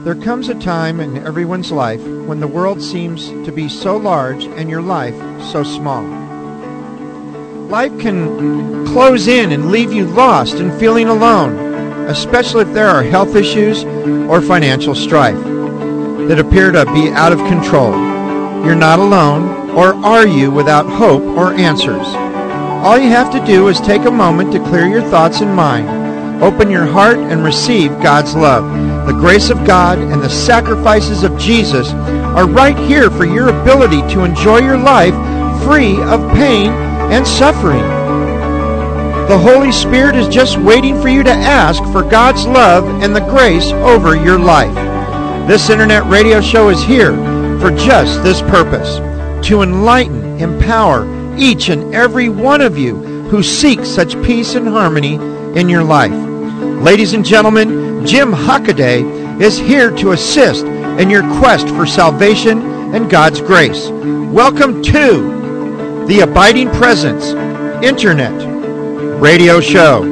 There comes a time in everyone's life when the world seems to be so large and your life so small. Life can close in and leave you lost and feeling alone, especially if there are health issues or financial strife that appear to be out of control. You're not alone, or are you without hope or answers? All you have to do is take a moment to clear your thoughts and mind. Open your heart and receive God's love. The grace of God and the sacrifices of Jesus are right here for your ability to enjoy your life free of pain and suffering. The Holy Spirit is just waiting for you to ask for God's love and the grace over your life. This internet radio show is here for just this purpose, to enlighten, empower each and every one of you who seek such peace and harmony in your life. Ladies and gentlemen, Jim Hockaday is here to assist in your quest for salvation and God's grace. Welcome to the Abiding Presence Internet Radio Show.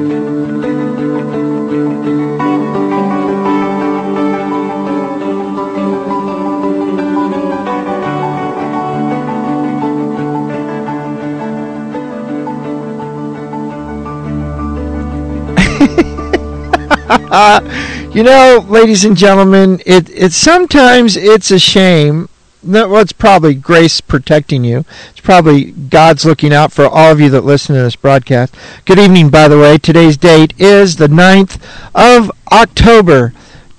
Ladies and gentlemen, it sometimes it's a shame. Well, it's probably grace protecting you. It's probably God's looking out for all of you that listen to this broadcast. Good evening, by the way. Today's date is the 9th of October,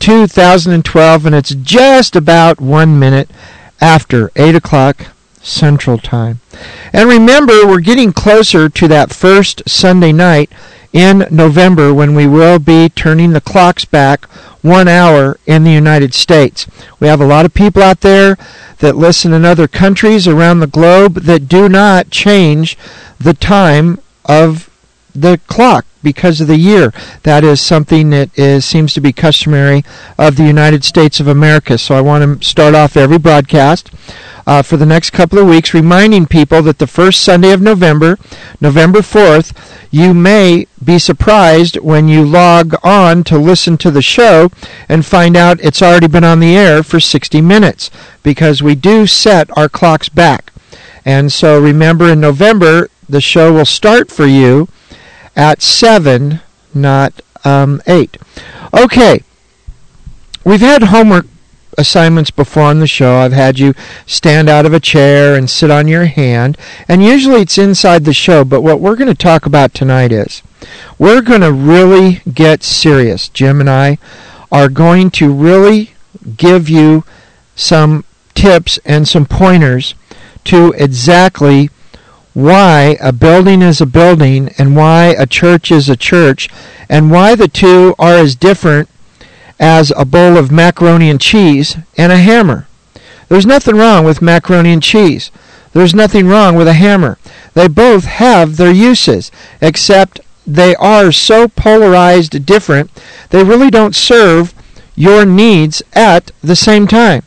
2012, and it's just about 1 minute after 8 o'clock Central Time. And remember, we're getting closer to that first Sunday night in November when we will be turning the clocks back 1 hour in the United States. We have a lot of people out there that listen in other countries around the globe that do not change the time of the clock because of the year. That is something that seems to be customary of the United States of America. So I want to start off every broadcast for the next couple of weeks reminding people that the first Sunday of November, November 4th, you may be surprised when you log on to listen to the show and find out it's already been on the air for 60 minutes because we do set our clocks back. And so remember, in November, the show will start for you at 7, not 8. Okay, we've had homework assignments before on the show. I've had you stand out of a chair and sit on your hand, and usually it's inside the show, but what we're going to talk about tonight is we're going to really get serious. Jim and I are going to really give you some tips and some pointers to exactly why a building is a building and why a church is a church and why the two are as different as a bowl of macaroni and cheese and a hammer. There's nothing wrong with macaroni and cheese. There's nothing wrong with a hammer. They both have their uses, except they are so polarized different, they really don't serve your needs at the same time.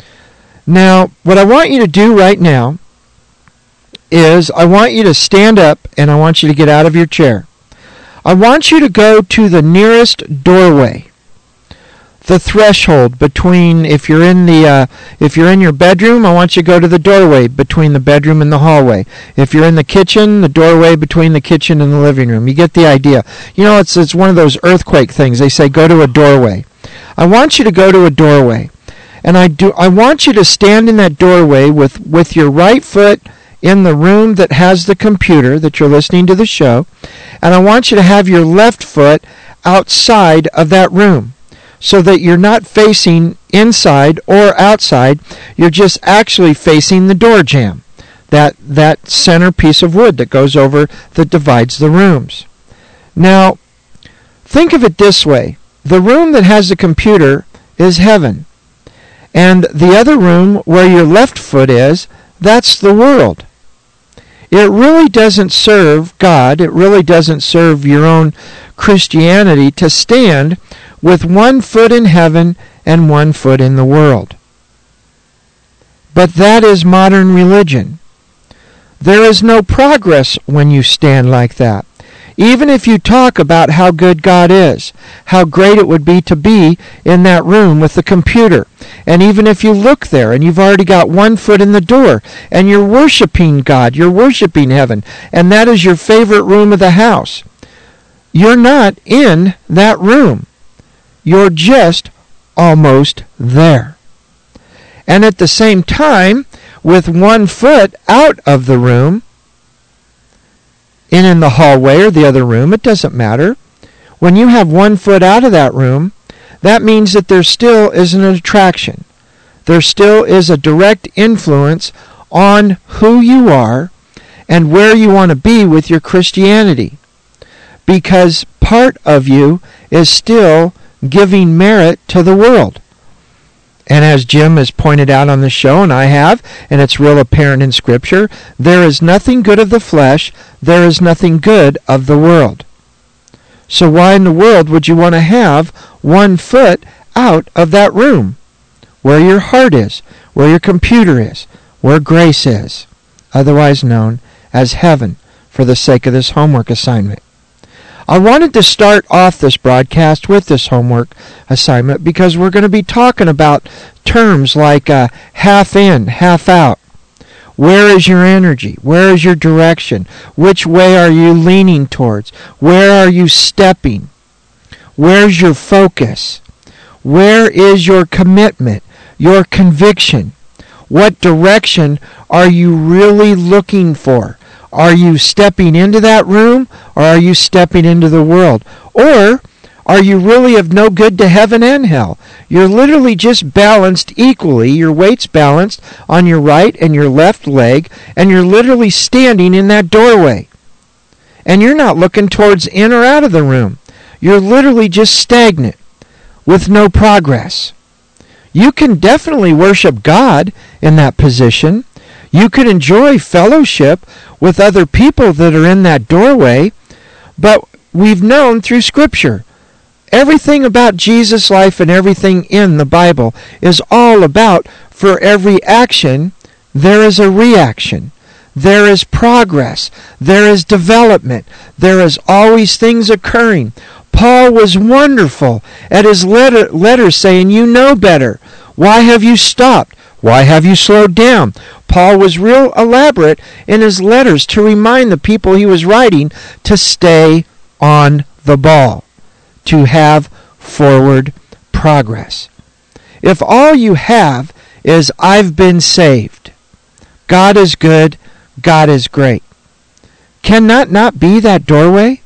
Now, what I want you to do right now is I want you to stand up and I want you to get out of your chair. I want you to go to the nearest doorway. The threshold between, if you're in your bedroom, I want you to go to the doorway between the bedroom and the hallway. If you're in the kitchen, the doorway between the kitchen and the living room. You get the idea. You know, it's one of those earthquake things. They say go to a doorway. I want you to go to a doorway, and I want you to stand in that doorway with your right foot in the room that has the computer that you're listening to the show, and I want you to have your left foot outside of that room, so that you're not facing inside or outside, you're just actually facing the door jamb, that center piece of wood that goes over that divides the rooms. Now, think of it this way. The room that has the computer is heaven, and the other room where your left foot is, that's the world. It really doesn't serve God, it really doesn't serve your own Christianity to stand with 1 foot in heaven and 1 foot in the world. But that is modern religion. There is no progress when you stand like that. Even if you talk about how good God is, how great it would be in that room with the computer, and even if you look there and you've already got one foot in the door and you're worshiping God, you're worshiping heaven, and that is your favorite room of the house, you're not in that room. You're just almost there. And at the same time, with one foot out of the room, in the hallway or the other room, it doesn't matter. When you have one foot out of that room, that means that there still is an attraction. There still is a direct influence on who you are and where you want to be with your Christianity. Because part of you is still giving merit to the world. And as Jim has pointed out on the show, and I have, and it's real apparent in Scripture, there is nothing good of the flesh, there is nothing good of the world. So why in the world would you want to have one foot out of that room, where your heart is, where your computer is, where grace is, otherwise known as heaven, for the sake of this homework assignment? I wanted to start off this broadcast with this homework assignment because we're going to be talking about terms like half in, half out. Where is your energy? Where is your direction? Which way are you leaning towards? Where are you stepping? Where's your focus? Where is your commitment, your conviction? What direction are you really looking for? Are you stepping into that room, or are you stepping into the world? Or are you really of no good to heaven and hell? You're literally just balanced equally. Your weight's balanced on your right and your left leg, and you're literally standing in that doorway. And you're not looking towards in or out of the room. You're literally just stagnant with no progress. You can definitely worship God in that position. You could enjoy fellowship with other people that are in that doorway, but we've known through Scripture, everything about Jesus' life and everything in the Bible is all about, for every action, there is a reaction. There is progress. There is development. There is always things occurring. Paul was wonderful at his letter saying, you know better. Why have you stopped? Why have you slowed down? Paul was real elaborate in his letters to remind the people he was writing to stay on the ball, to have forward progress. If all you have is, I've been saved, God is good, God is great, can that not be that doorway?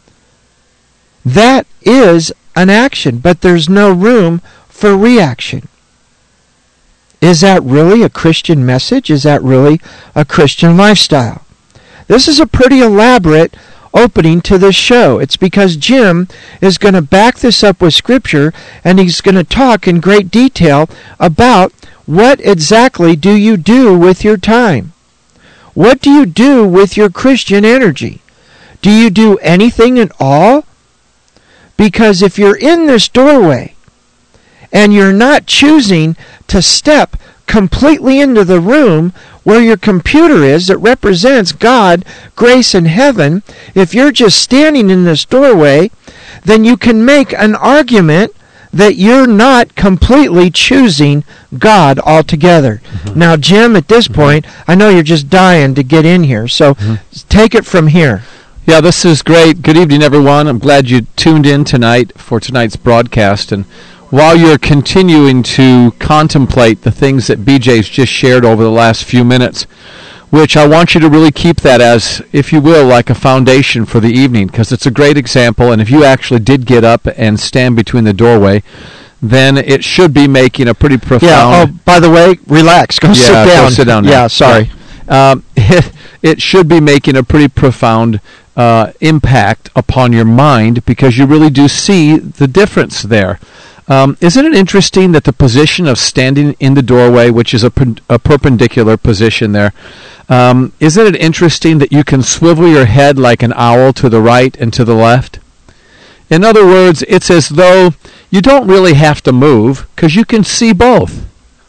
That is an action, but there's no room for reaction. Is that really a Christian message? Is that really a Christian lifestyle? This is a pretty elaborate opening to this show. It's because Jim is going to back this up with Scripture, and he's going to talk in great detail about what exactly do you do with your time. What do you do with your Christian energy? Do you do anything at all? Because if you're in this doorway and you're not choosing to step completely into the room where your computer is that represents God, grace, and heaven, if you're just standing in this doorway, then you can make an argument that you're not completely choosing God altogether. Mm-hmm. Now, Jim, at this point, I know you're just dying to get in here, so take it from here. Yeah, this is great. Good evening, everyone. I'm glad you tuned in tonight for tonight's broadcast. And while you're continuing to contemplate the things that BJ's just shared over the last few minutes, which I want you to really keep that as, if you will, like a foundation for the evening, because it's a great example. And if you actually did get up and stand between the doorway, then it should be making a pretty profound... Yeah, oh, by the way, relax. Go sit down. Go sit down now. Yeah, sorry. It should be making a pretty profound impact upon your mind, because you really do see the difference there. Isn't it interesting that the position of standing in the doorway, which is a perpendicular position there, isn't it interesting that you can swivel your head like an owl to the right and to the left? In other words, it's as though you don't really have to move because you can see both.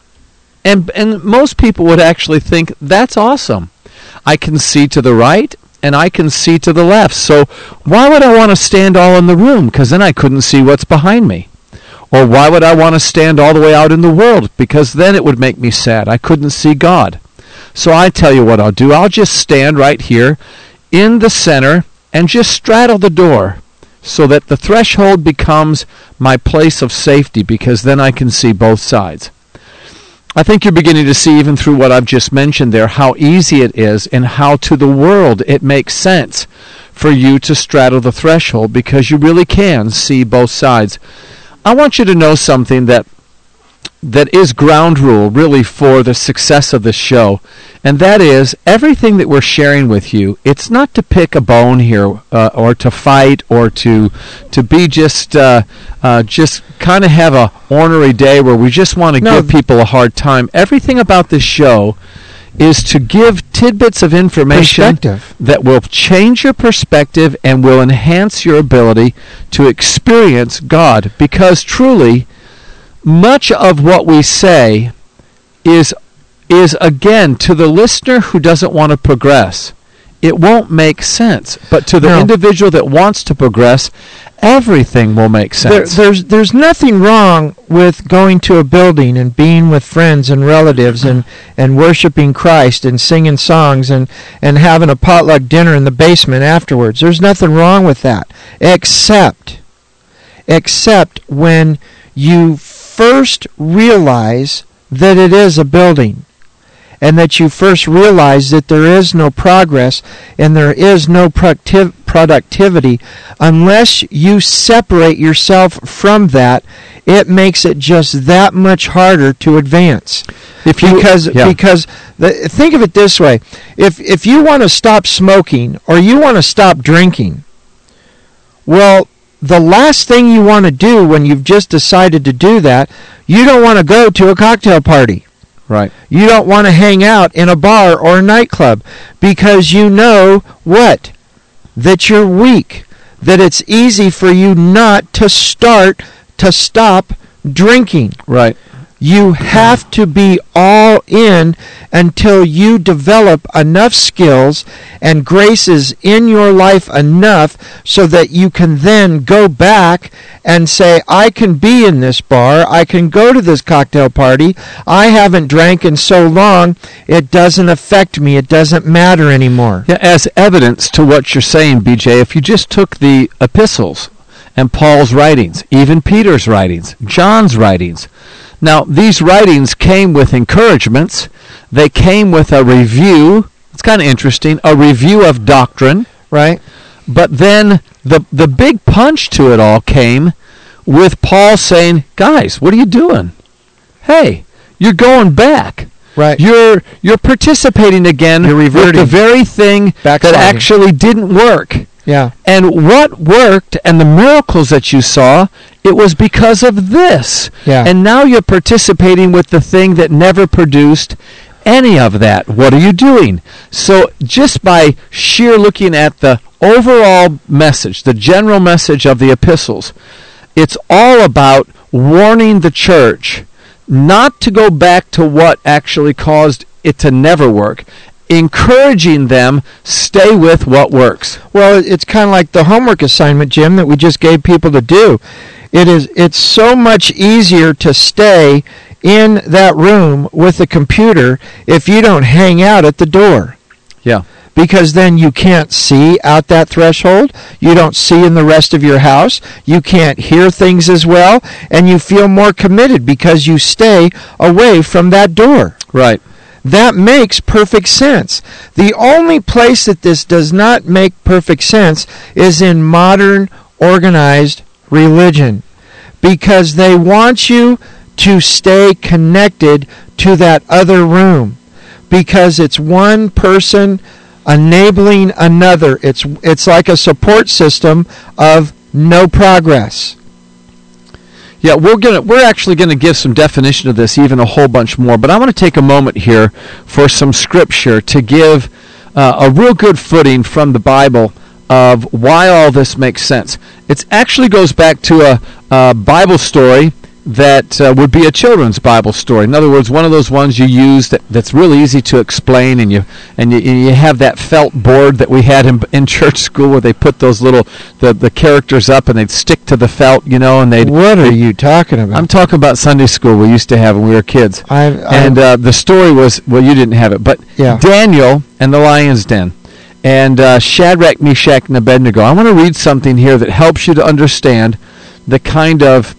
And most people would actually think, that's awesome. I can see to the right and I can see to the left. So why would I want to stand all in the room? Because then I couldn't see what's behind me. Or why would I want to stand all the way out in the world? Because then it would make me sad. I couldn't see God. So I tell you what I'll do. I'll just stand right here in the center and just straddle the door so that the threshold becomes my place of safety, because then I can see both sides. I think you're beginning to see, even through what I've just mentioned there, how easy it is and how to the world it makes sense for you to straddle the threshold, because you really can see both sides. I want you to know something that is ground rule really for the success of this show, and that is everything that we're sharing with you. It's not to pick a bone here or to fight or to be just kind of have a ornery day where we just want to give people a hard time. Everything about this show is to give tidbits of information that will change your perspective and will enhance your ability to experience God, because truly much of what we say is again, to the listener who doesn't want to progress, it won't make sense. But to the individual that wants to progress, everything will make sense. There's nothing wrong with going to a building and being with friends and relatives and worshiping Christ and singing songs and having a potluck dinner in the basement afterwards. There's nothing wrong with that, except when you first realize that it is a building, and that you first realize that there is no progress and there is no productivity unless you separate yourself from that. It makes it just that much harder to advance. Because think of it this way: if you want to stop smoking or you want to stop drinking, well, the last thing you want to do when you've just decided to do that, you don't want to go to a cocktail party. Right. You don't want to hang out in a bar or a nightclub, because you know what? That you're weak. That it's easy for you not to stop drinking. Right. You have to be all in until you develop enough skills and graces in your life enough so that you can then go back and say, I can be in this bar, I can go to this cocktail party, I haven't drank in so long, it doesn't affect me, it doesn't matter anymore. Yeah, as evidence to what you're saying, BJ, if you just took the epistles and Paul's writings, even Peter's writings, John's writings, now, these writings came with encouragements. They came with a review. It's kind of interesting, a review of doctrine. Right. But then the big punch to it all came with Paul saying, guys, what are you doing? Hey, you're going back. Right. You're participating again with the very thing that actually didn't work. Yeah. And what worked and the miracles that you saw, it was because of this. Yeah. And now you're participating with the thing that never produced any of that. What are you doing? So just by sheer looking at the overall message, the general message of the epistles, it's all about warning the church not to go back to what actually caused it to never work, encouraging them, stay with what works. Well, it's kind of like the homework assignment, Jim, that we just gave people to do. It's so much easier to stay in that room with the computer if you don't hang out at the door. Yeah. Because then you can't see out that threshold, you don't see in the rest of your house, you can't hear things as well, and you feel more committed because you stay away from that door. Right. That makes perfect sense. The only place that this does not make perfect sense is in modern organized religion, because they want you to stay connected to that other room, because it's one person enabling another. It's like a support system of no progress. Yeah, we're actually gonna give some definition of this, even a whole bunch more. But I want to take a moment here for some scripture to give a real good footing from the Bible of why all this makes sense. It actually goes back to a Bible story that would be a children's Bible story. In other words, one of those ones you use that's really easy to explain, and you have that felt board that we had in church school where they put those little the characters up and they'd stick to the felt, and they'd. What are you talking about? I'm talking about Sunday school we used to have when we were kids. And the story was, well, you didn't have it, but yeah. Daniel and the lion's den. And Shadrach, Meshach, and Abednego. I want to read something here that helps you to understand the kind of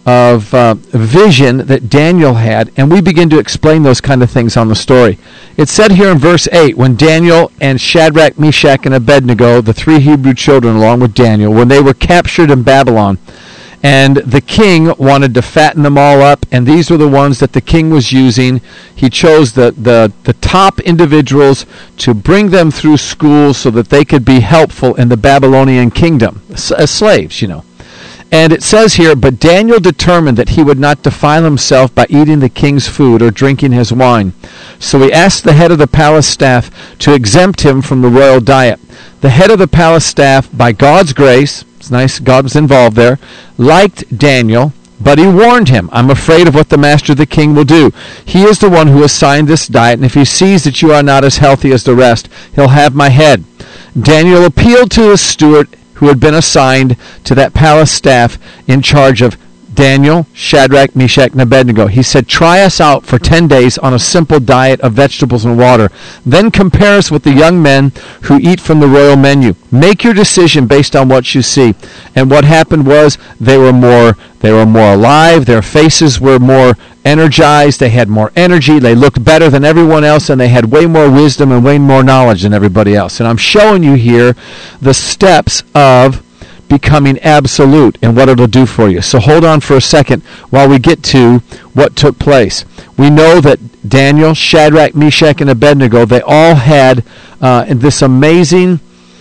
vision that Daniel had, and we begin to explain those kind of things on the story. It said here in verse 8, when Daniel and Shadrach, Meshach, and Abednego, the three Hebrew children along with Daniel, when they were captured in Babylon, and the king wanted to fatten them all up, and these were the ones that the king was using. He chose the top individuals to bring them through school so that they could be helpful in the Babylonian kingdom, as slaves, And it says here, but Daniel determined that he would not defile himself by eating the king's food or drinking his wine. So he asked the head of the palace staff to exempt him from the royal diet. The head of the palace staff, by God's grace, it's nice God was involved there, liked Daniel, but he warned him, I'm afraid of what the master of the king will do. He is the one who assigned this diet, and if he sees that you are not as healthy as the rest, he'll have my head. Daniel appealed to his steward, who had been assigned to that palace staff in charge of Daniel, Shadrach, Meshach, and Abednego. He said, try us out for 10 days on a simple diet of vegetables and water. Then compare us with the young men who eat from the royal menu. Make your decision based on what you see. And what happened was they were more alive. Their faces were more energized. They had more energy. They looked better than everyone else, and they had way more wisdom and way more knowledge than everybody else. And I'm showing you here the steps of becoming absolute and what it'll do for you. So hold on for a second while we get to what took place. We know that Daniel, Shadrach, Meshach, and Abednego, they all had this amazing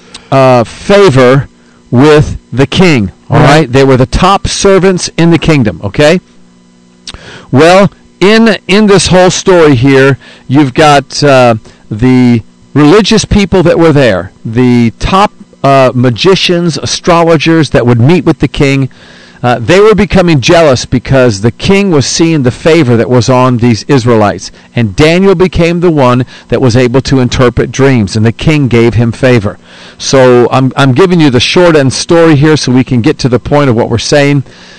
favor with the king. All right? They were the top servants in the kingdom, okay? Well, in this whole story here, you've got the religious people that were there, the top magicians, astrologers that would meet with the king. They were becoming jealous because the king was seeing the favor that was on these Israelites. And Daniel became the one that was able to interpret dreams, and the king gave him favor. So I'm giving you the short end story here so we can get to the point of what we're saying.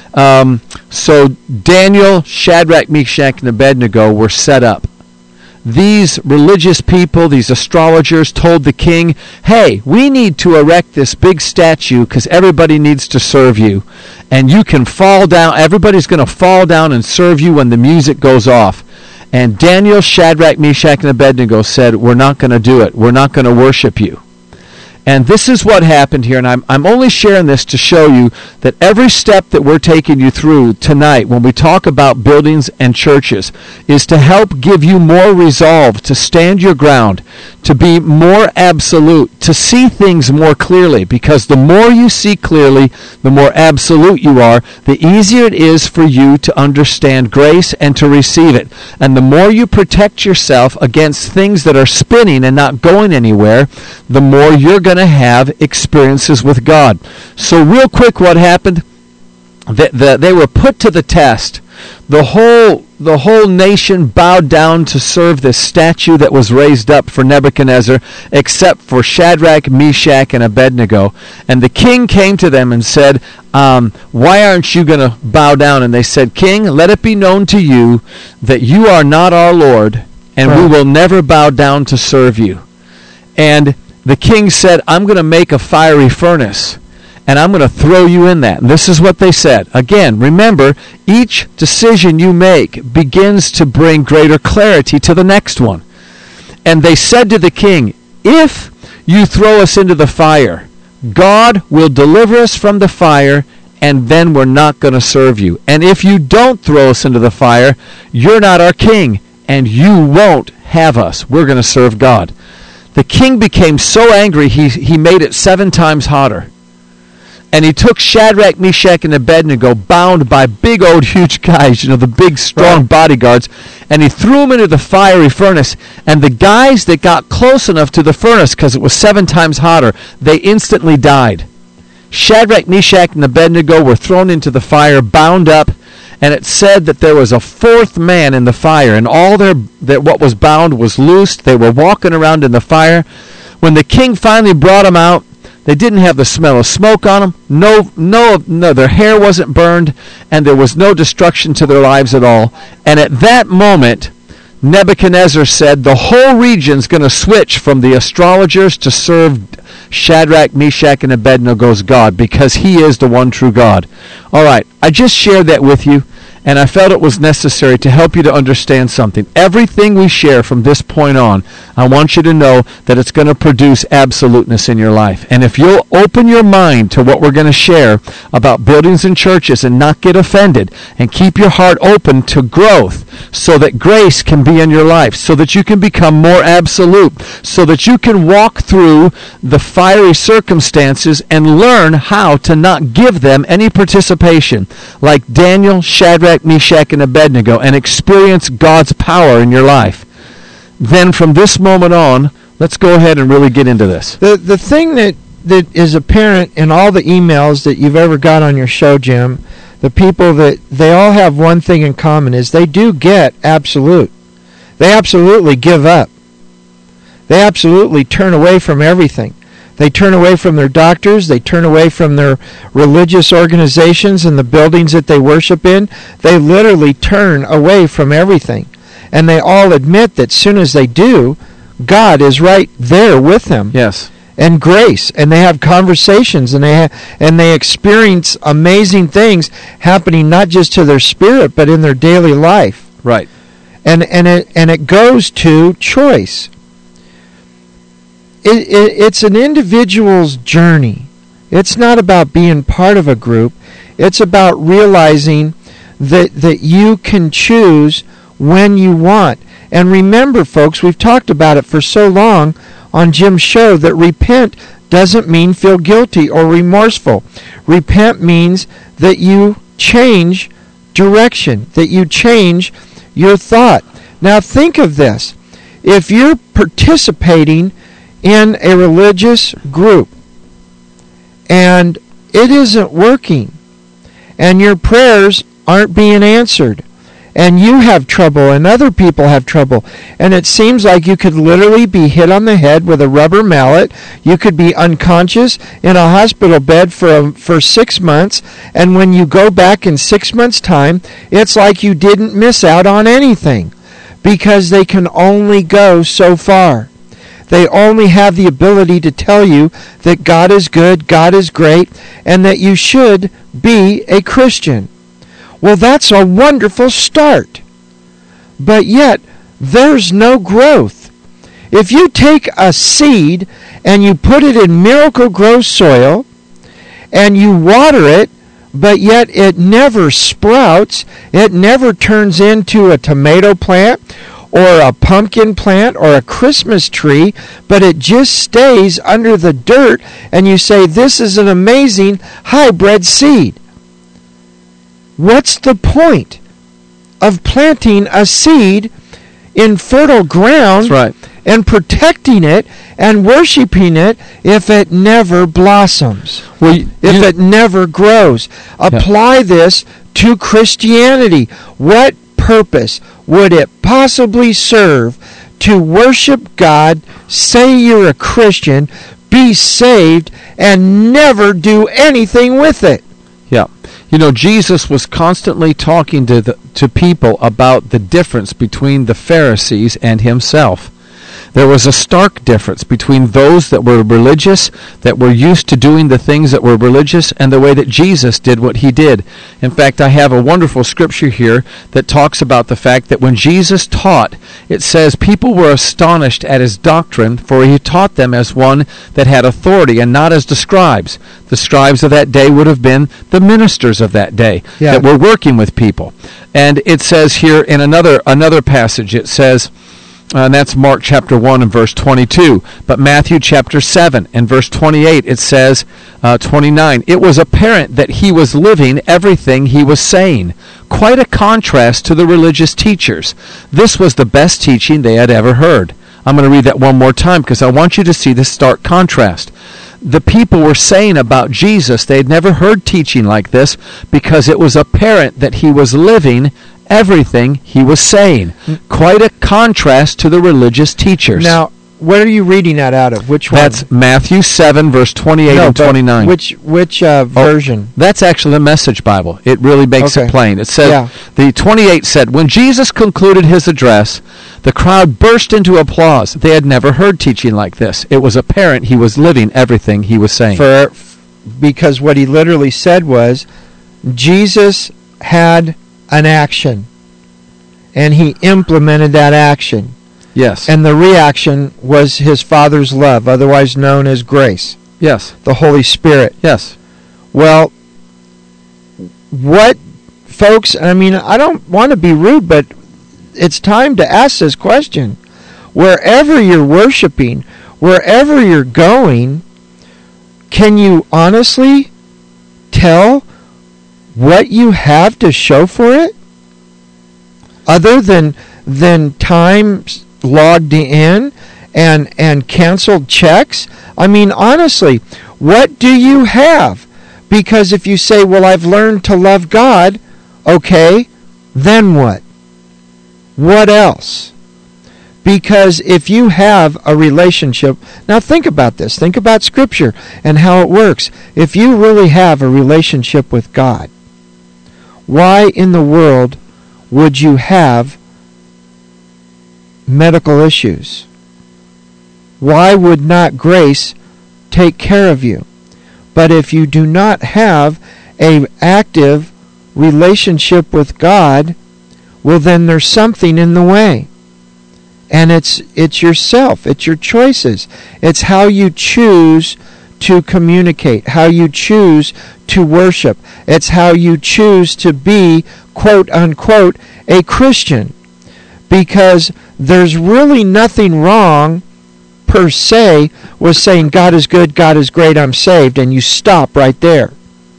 So Daniel, Shadrach, Meshach, and Abednego were set up. These religious people, these astrologers, told the king, hey, we need to erect this big statue because everybody needs to serve you. And you can fall down, everybody's going to fall down and serve you when the music goes off. And Daniel, Shadrach, Meshach, and Abednego said, we're not going to do it. We're not going to worship you. And this is what happened here, and I'm only sharing this to show you that every step that we're taking you through tonight when we talk about buildings and churches is to help give you more resolve, to stand your ground, to be more absolute, to see things more clearly, because the more you see clearly, the more absolute you are, the easier it is for you to understand grace and to receive it. And the more you protect yourself against things that are spinning and not going anywhere, the more you're going to have experiences with God. So real quick, what happened? They were put to the test. The whole nation bowed down to serve this statue that was raised up for Nebuchadnezzar, except for Shadrach, Meshach, and Abednego. And the king came to them and said, why aren't you going to bow down? And they said, King, let it be known to you that you are not our Lord, and we will never bow down to serve you. And the king said, I'm going to make a fiery furnace, and I'm going to throw you in that. And this is what they said. Again, remember, each decision you make begins to bring greater clarity to the next one. And they said to the king, if you throw us into the fire, God will deliver us from the fire, and then we're not going to serve you. And if you don't throw us into the fire, you're not our king, and you won't have us. We're going to serve God. The king became so angry, he made it 7 times hotter. And he took Shadrach, Meshach, and Abednego, bound by big old huge guys, the big strong bodyguards, and he threw them into the fiery furnace. And the guys that got close enough to the furnace, because it was 7 times hotter, they instantly died. Shadrach, Meshach, and Abednego were thrown into the fire, bound up, and it said that there was a fourth man in the fire, and all what was bound was loosed. They were walking around in the fire. When the king finally brought them out, they didn't have the smell of smoke on them. No, their hair wasn't burned, and there was no destruction to their lives at all. And at that moment, Nebuchadnezzar said, the whole region's going to switch from the astrologers to serve Shadrach, Meshach, and Abednego's God, because he is the one true God. All right, I just shared that with you, and I felt it was necessary to help you to understand something. Everything we share from this point on, I want you to know that it's going to produce absoluteness in your life. And if you'll open your mind to what we're going to share about buildings and churches and not get offended, and keep your heart open to growth so that grace can be in your life, so that you can become more absolute, so that you can walk through the fiery circumstances and learn how to not give them any participation, like Daniel, Shadrach, Meshach, and Abednego, and experience God's power in your life. Then from this moment on, let's go ahead and really get into this. The thing that is apparent in all the emails that you've ever got on your show, Jim, the people that they all have one thing in common, is they do get absolute. They absolutely give up. They absolutely turn away from everything. They turn away from their doctors. They turn away from their religious organizations and the buildings that they worship in. They literally turn away from everything. And they all admit that as soon as they do, God is right there with them. Yes. And grace. And they have conversations, and they experience amazing things happening not just to their spirit, but in their daily life. Right. And it goes to choice. It's an individual's journey. It's not about being part of a group. It's about realizing that you can choose when you want. And remember, folks, we've talked about it for so long on Jim's show, that repent doesn't mean feel guilty or remorseful. Repent means that you change direction, that you change your thought. Now think of this. If you're participating in a religious group and it isn't working, and your prayers aren't being answered, and you have trouble and other people have trouble, and it seems like you could literally be hit on the head with a rubber mallet, you could be unconscious in a hospital bed for 6 months, and when you go back in 6 months' time, it's like you didn't miss out on anything, because they can only go so far. They only have the ability to tell you that God is good, God is great, and that you should be a Christian. Well, that's a wonderful start. But yet, there's no growth. If you take a seed and you put it in Miracle-Gro soil, and you water it, but yet it never sprouts, it never turns into a tomato plant, or a pumpkin plant, or a Christmas tree, but it just stays under the dirt, and you say, this is an amazing hybrid seed. What's the point of planting a seed in fertile ground? That's right. And protecting it and worshiping it if it never blossoms, if it never grows? Apply this to Christianity. What purpose would it possibly serve to worship God, say you're a Christian, be saved, and never do anything with it? Yeah. You know, Jesus was constantly talking to people about the difference between the Pharisees and himself. There was a stark difference between those that were religious, that were used to doing the things that were religious, and the way that Jesus did what he did. In fact, I have a wonderful scripture here that talks about the fact that when Jesus taught, it says people were astonished at his doctrine, for he taught them as one that had authority and not as the scribes. The scribes of that day would have been the ministers of that day that were working with people. And it says here in another passage, it says, and that's Mark chapter 1 and verse 22. But Matthew chapter 7 and verse 28, it says, 29, it was apparent that he was living everything he was saying. Quite a contrast to the religious teachers. This was the best teaching they had ever heard. I'm going to read that one more time because I want you to see this stark contrast. the people were saying about Jesus. They had never heard teaching like this because it was apparent that he was living everything he was saying. Quite a contrast to the religious teachers. Now, what are you reading that out of? Which one? That's Matthew 7, verse 28 and 29. Which version? That's actually the Message Bible. It really makes it plain. It says, the 28 said, when Jesus concluded his address, the crowd burst into applause. They had never heard teaching like this. It was apparent he was living everything he was saying. Because what he literally said was, Jesus had an action, and he implemented that action. Yes. And the reaction was his Father's love, otherwise known as grace. Yes. The Holy Spirit. Yes. Well, what, folks, I mean, I don't want to be rude, but it's time to ask this question. Wherever you're worshiping, wherever you're going, can you honestly tell what you have to show for it? Other than time logged in and canceled checks? I mean, honestly, what do you have? Because if you say, well, I've learned to love God, okay, then what? What else? Because if you have a relationship, now think about this, think about Scripture and how it works. If you really have a relationship with God, why in the world would you have medical issues? Why would not grace take care of you? But if you do not have an active relationship with God, well, then there's something in the way. And it's yourself. It's your choices. It's how you choose to communicate, how you choose to worship. It's how you choose to be, quote unquote, a Christian. Because there's really nothing wrong, per se, with saying God is good, God is great, I'm saved, and you stop right there.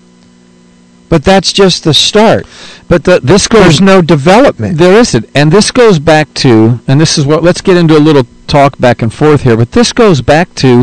But that's just the start. But there's no development. There isn't. And this goes back to, and this is what, let's get into a little talk back and forth here, but this goes back to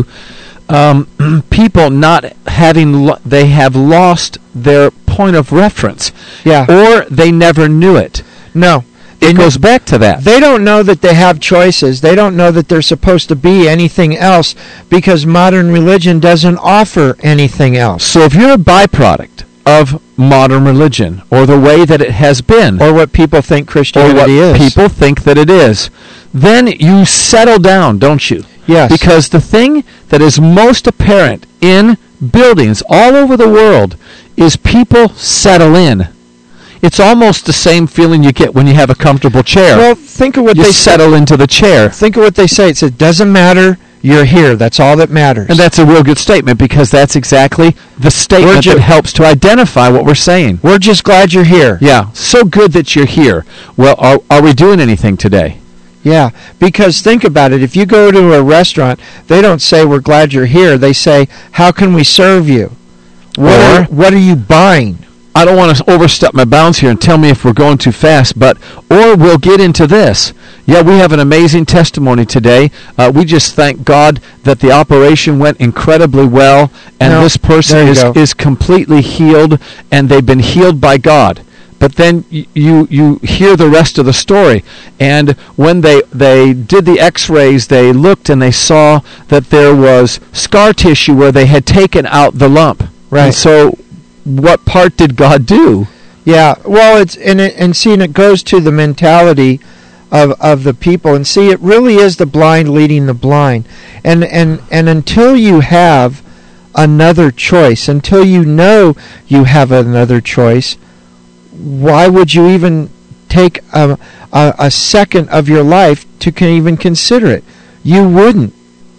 people not having, they have lost their point of reference. Yeah. Or they never knew it. No. It goes back to that. They don't know that they have choices. They don't know that they're supposed to be anything else because modern religion doesn't offer anything else. So if you're a byproduct of modern religion, or the way that it has been, or what people think Christianity is, people think that it is, then you settle down, don't you? Yes. Because the thing that is most apparent in buildings all over the world is people settle in. It's almost the same feeling you get when you have a comfortable chair. Well, think of what they settle into the chair. Think of what they say. It says, doesn't matter, you're here. That's all that matters. And that's a real good statement because that's exactly the statement that helps to identify what we're saying. We're just glad you're here. Yeah, so good that you're here. Well, are we doing anything today? Yeah, because think about it. If you go to a restaurant, they don't say, we're glad you're here. They say, how can we serve you? What are you buying? I don't want to overstep my bounds here and tell me if we're going too fast, or we'll get into this. Yeah, we have an amazing testimony today. We just thank God that the operation went incredibly well, and this person is completely healed, and they've been healed by God. But then you hear the rest of the story. And when they did the x-rays, they looked and they saw that there was scar tissue where they had taken out the lump. Right. And so what part did God do? Yeah, well, it goes to the mentality of the people. And see, it really is the blind leading the blind. And until you have another choice, until you know you have another choice, why would you even take a second of your life to even consider it? You wouldn't.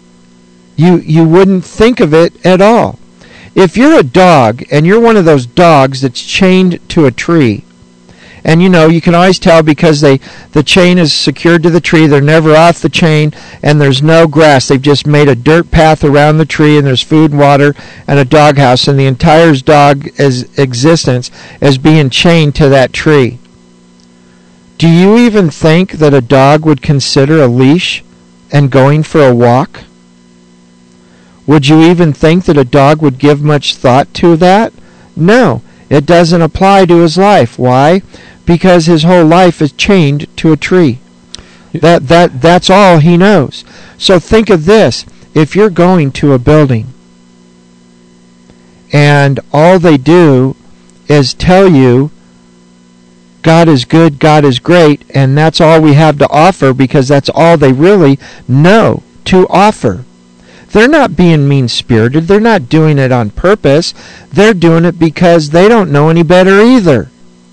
You wouldn't think of it at all. If you're a dog, and you're one of those dogs that's chained to a tree, and you can always tell because the chain is secured to the tree, they're never off the chain, and there's no grass. They've just made a dirt path around the tree, and there's food and water and a doghouse, and the entire dog's existence is being chained to that tree. Do you even think that a dog would consider a leash and going for a walk? Would you even think that a dog would give much thought to that? No, it doesn't apply to his life. Why? Because his whole life is chained to a tree. That's all he knows. So think of this. If you're going to a building and all they do is tell you God is good, God is great, and that's all we have to offer because that's all they really know to offer. They're not being mean-spirited. They're not doing it on purpose. They're doing it because they don't know any better either.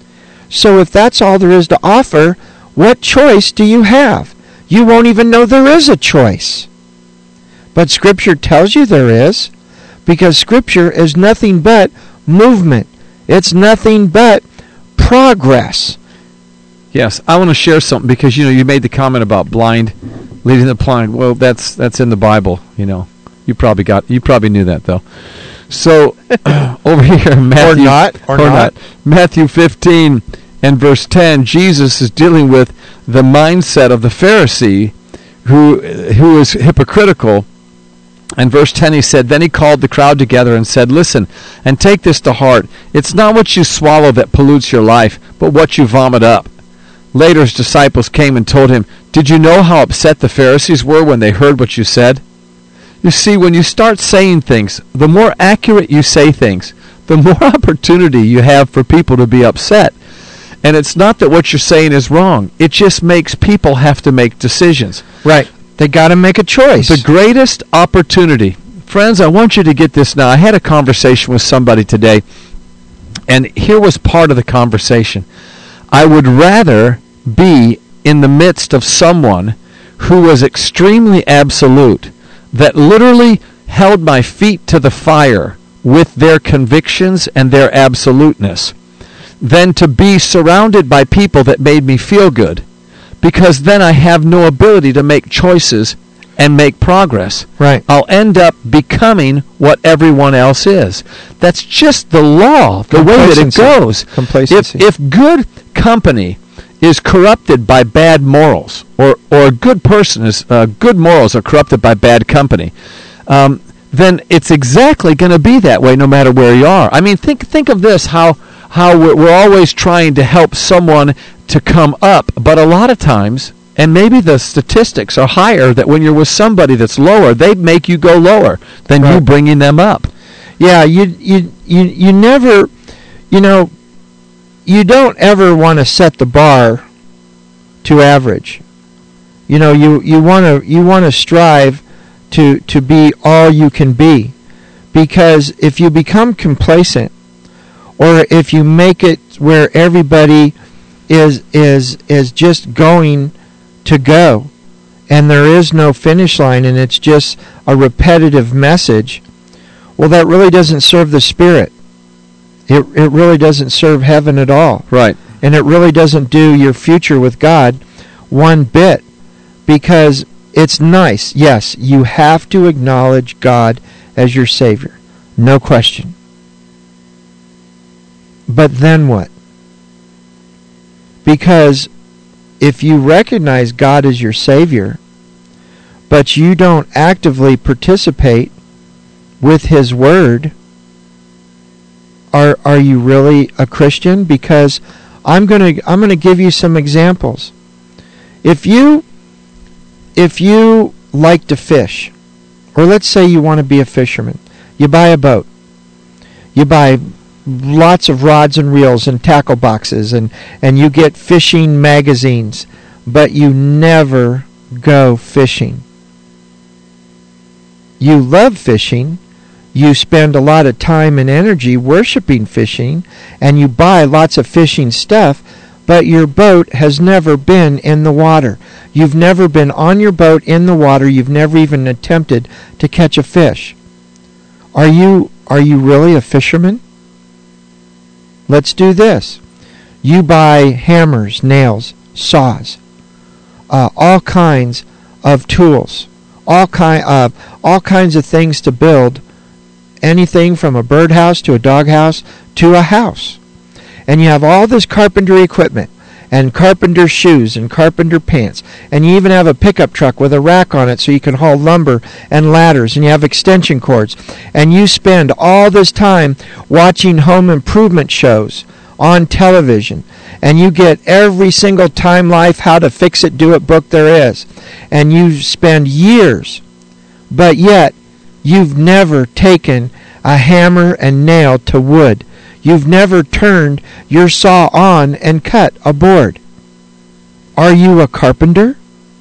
So if that's all there is to offer, what choice do you have? You won't even know there is a choice. But Scripture tells you there is, because Scripture is nothing but movement. It's nothing but progress. Yes, I want to share something because you made the comment about blind leading the blind. Well, that's in the Bible. You probably knew that though. So over here, in Matthew, or not. Matthew 15 and verse 10, Jesus is dealing with the mindset of the Pharisee who is hypocritical. And verse 10 he said, "Then he called the crowd together and said, 'Listen, and take this to heart. It's not what you swallow that pollutes your life, but what you vomit up.' Later his disciples came and told him, 'Did you know how upset the Pharisees were when they heard what you said?'" You see, when you start saying things, the more accurate you say things, the more opportunity you have for people to be upset. And it's not that what you're saying is wrong. It just makes people have to make decisions. Right. They got to make a choice. The greatest opportunity. Friends, I want you to get this now. I had a conversation with somebody today, and here was part of the conversation. I would rather be in the midst of someone who was extremely absolute, that literally held my feet to the fire with their convictions and their absoluteness, than to be surrounded by people that made me feel good, because then I have no ability to make choices and make progress. Right. I'll end up becoming what everyone else is. That's just the law, the way that it goes. Complacency. If good company is corrupted by bad morals, or a good person is good morals are corrupted by bad company, then it's exactly going to be that way no matter where you are. I mean, think of this: how we're always trying to help someone to come up, but a lot of times, and maybe the statistics are higher, that when you're with somebody that's lower, they make you go lower than you bringing them up. Yeah, you never, you don't ever want to set the bar to average. You want to strive to be all you can be, because if you become complacent, or if you make it where everybody is just going to go, and there is no finish line, and it's just a repetitive message, well, that really doesn't serve the Spirit. It really doesn't serve heaven at all. Right. And it really doesn't do your future with God one bit, because it's nice. Yes, you have to acknowledge God as your Savior. No question. But then what? Because if you recognize God as your Savior, but you don't actively participate with His Word, are you really a Christian? Because I'm gonna give you some examples. If you like to fish, or let's say you want to be a fisherman, you buy a boat. You buy lots of rods and reels and tackle boxes, and you get fishing magazines, but you never go fishing. You love fishing, you spend a lot of time and energy worshiping fishing, and you buy lots of fishing stuff, but your boat has never been in the water. You've never been on your boat in the water. You've never even attempted to catch a fish. Are you really a fisherman? Let's do this. You buy hammers, nails, saws, all kinds of tools, all kinds of things to build anything from a birdhouse to a doghouse to a house. And you have all this carpentry equipment, and carpenter shoes and carpenter pants, and you even have a pickup truck with a rack on it so you can haul lumber and ladders, and you have extension cords, and you spend all this time watching home improvement shows on television, and you get every single Time Life How to Fix It, Do It book there is, and you spend years, but yet you've never taken a hammer and nail to wood. You've never turned your saw on and cut a board. Are you a carpenter?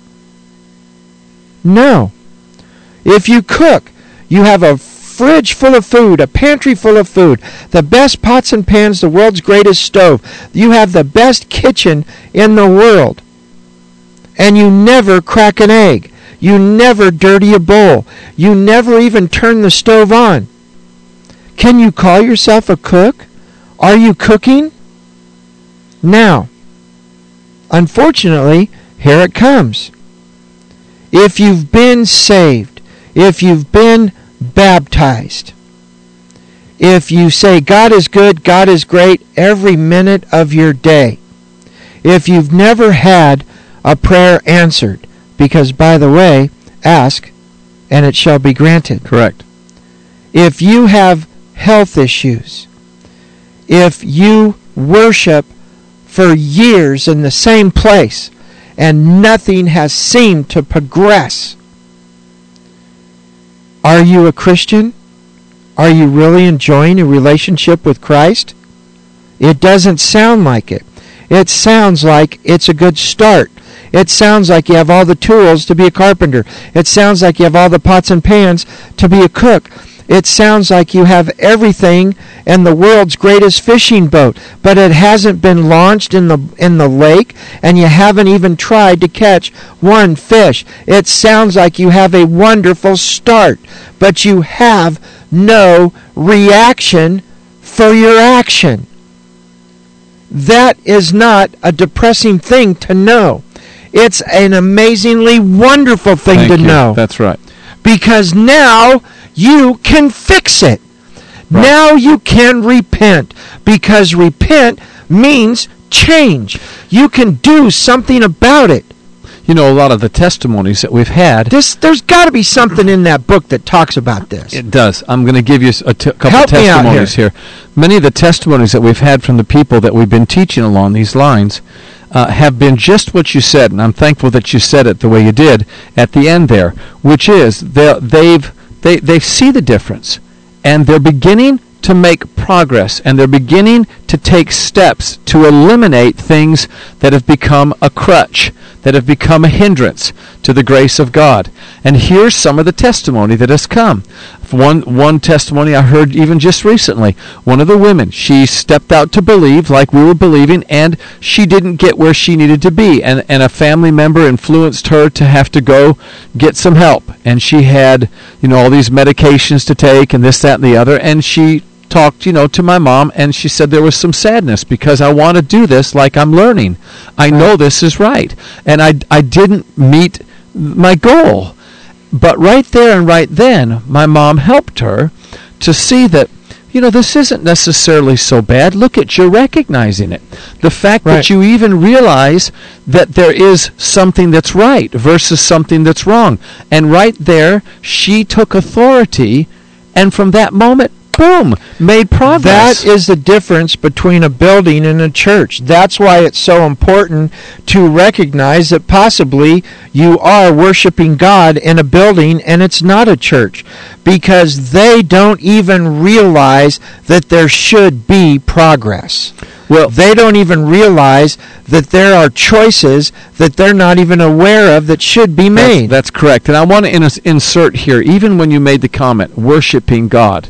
No. If you cook, you have a fridge full of food, a pantry full of food, the best pots and pans, the world's greatest stove. You have the best kitchen in the world. And you never crack an egg. You never dirty a bowl. You never even turn the stove on. Can you call yourself a cook? Are you cooking? Now, unfortunately, here it comes. If you've been saved, if you've been baptized, if you say God is good, God is great every minute of your day, if you've never had a prayer answered, because, by the way, ask and it shall be granted. Correct. If you have health issues, if you worship for years in the same place and nothing has seemed to progress, are you a Christian? Are you really enjoying a relationship with Christ? It doesn't sound like it. It sounds like it's a good start. It sounds like you have all the tools to be a carpenter. It sounds like you have all the pots and pans to be a cook. It sounds like you have everything and the world's greatest fishing boat, but it hasn't been launched in the lake, and you haven't even tried to catch one fish. It sounds like you have a wonderful start, but you have no reaction for your action. That is not a depressing thing to know. It's an amazingly wonderful thing to know. That's right. Because now you can fix it. Right. Now you can repent. Because repent means change. You can do something about it. You know, a lot of the testimonies that we've had... There's got to be something in that book that talks about this. It does. I'm going to give you a couple of testimonies here. Many of the testimonies that we've had from the people that we've been teaching along these lines have been just what you said, and I'm thankful that you said it the way you did at the end there, which is they see the difference, and they're beginning to make progress, and they're beginning to take steps to eliminate things that have become a crutch, that have become a hindrance to the grace of God. And here's some of the testimony that has come. One testimony I heard even just recently. One of the women, she stepped out to believe like we were believing, and she didn't get where she needed to be. And a family member influenced her to have to go get some help. And she had, all these medications to take and this, that, and the other. And she talked, to my mom, and she said there was some sadness because I want to do this like I'm learning. I know this is right. And I didn't meet my goal. But right there and right then, my mom helped her to see that, this isn't necessarily so bad. Look at you recognizing it. The fact that you even realize that there is something that's right versus something that's wrong. And right there, she took authority, and from that moment, boom, made progress. That is the difference between a building and a church. That's why it's so important to recognize that possibly you are worshiping God in a building and it's not a church, because they don't even realize that there should be progress. Well, they don't even realize that there are choices that they're not even aware of that should be made. That's correct. And I want to insert here, even when you made the comment, worshiping God,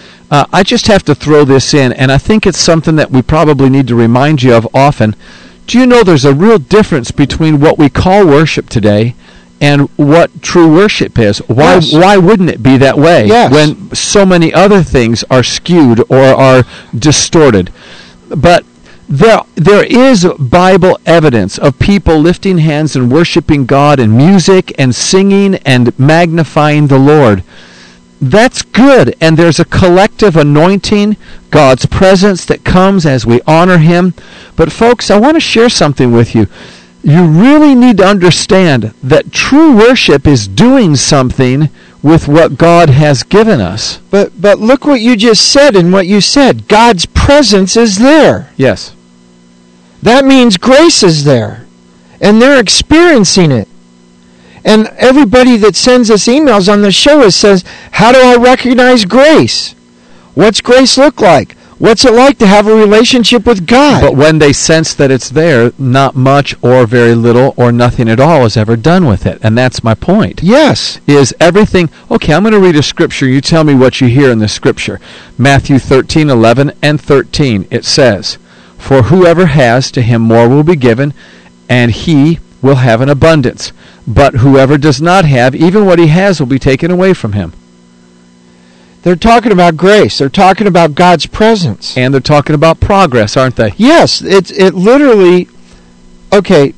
I just have to throw this in, and I think it's something that we probably need to remind you of often. Do you know there's a real difference between what we call worship today and what true worship is? Why wouldn't it be that way when so many other things are skewed or are distorted? But there is Bible evidence of people lifting hands and worshiping God in music and singing and magnifying the Lord. that's good. And there's a collective anointing, God's presence that comes as we honor him. But folks, I want to share something with you. You really need to understand that true worship is doing something with what God has given us. But look what you just said and what you said. God's presence is there. Yes. That means grace is there. And they're experiencing it. And everybody that sends us emails on the show says, how do I recognize grace? What's grace look like? What's it like to have a relationship with God? But when they sense that it's there, not much or very little or nothing at all is ever done with it. And that's my point. Yes. Is everything... Okay, I'm going to read a scripture. You tell me what you hear in the scripture. Matthew 13:11 and 13. It says, "For whoever has, to him more will be given, and he will have an abundance. But whoever does not have, even what he has will be taken away from him." They're talking about grace. They're talking about God's presence. And they're talking about progress, aren't they? Yes, it literally... Okay,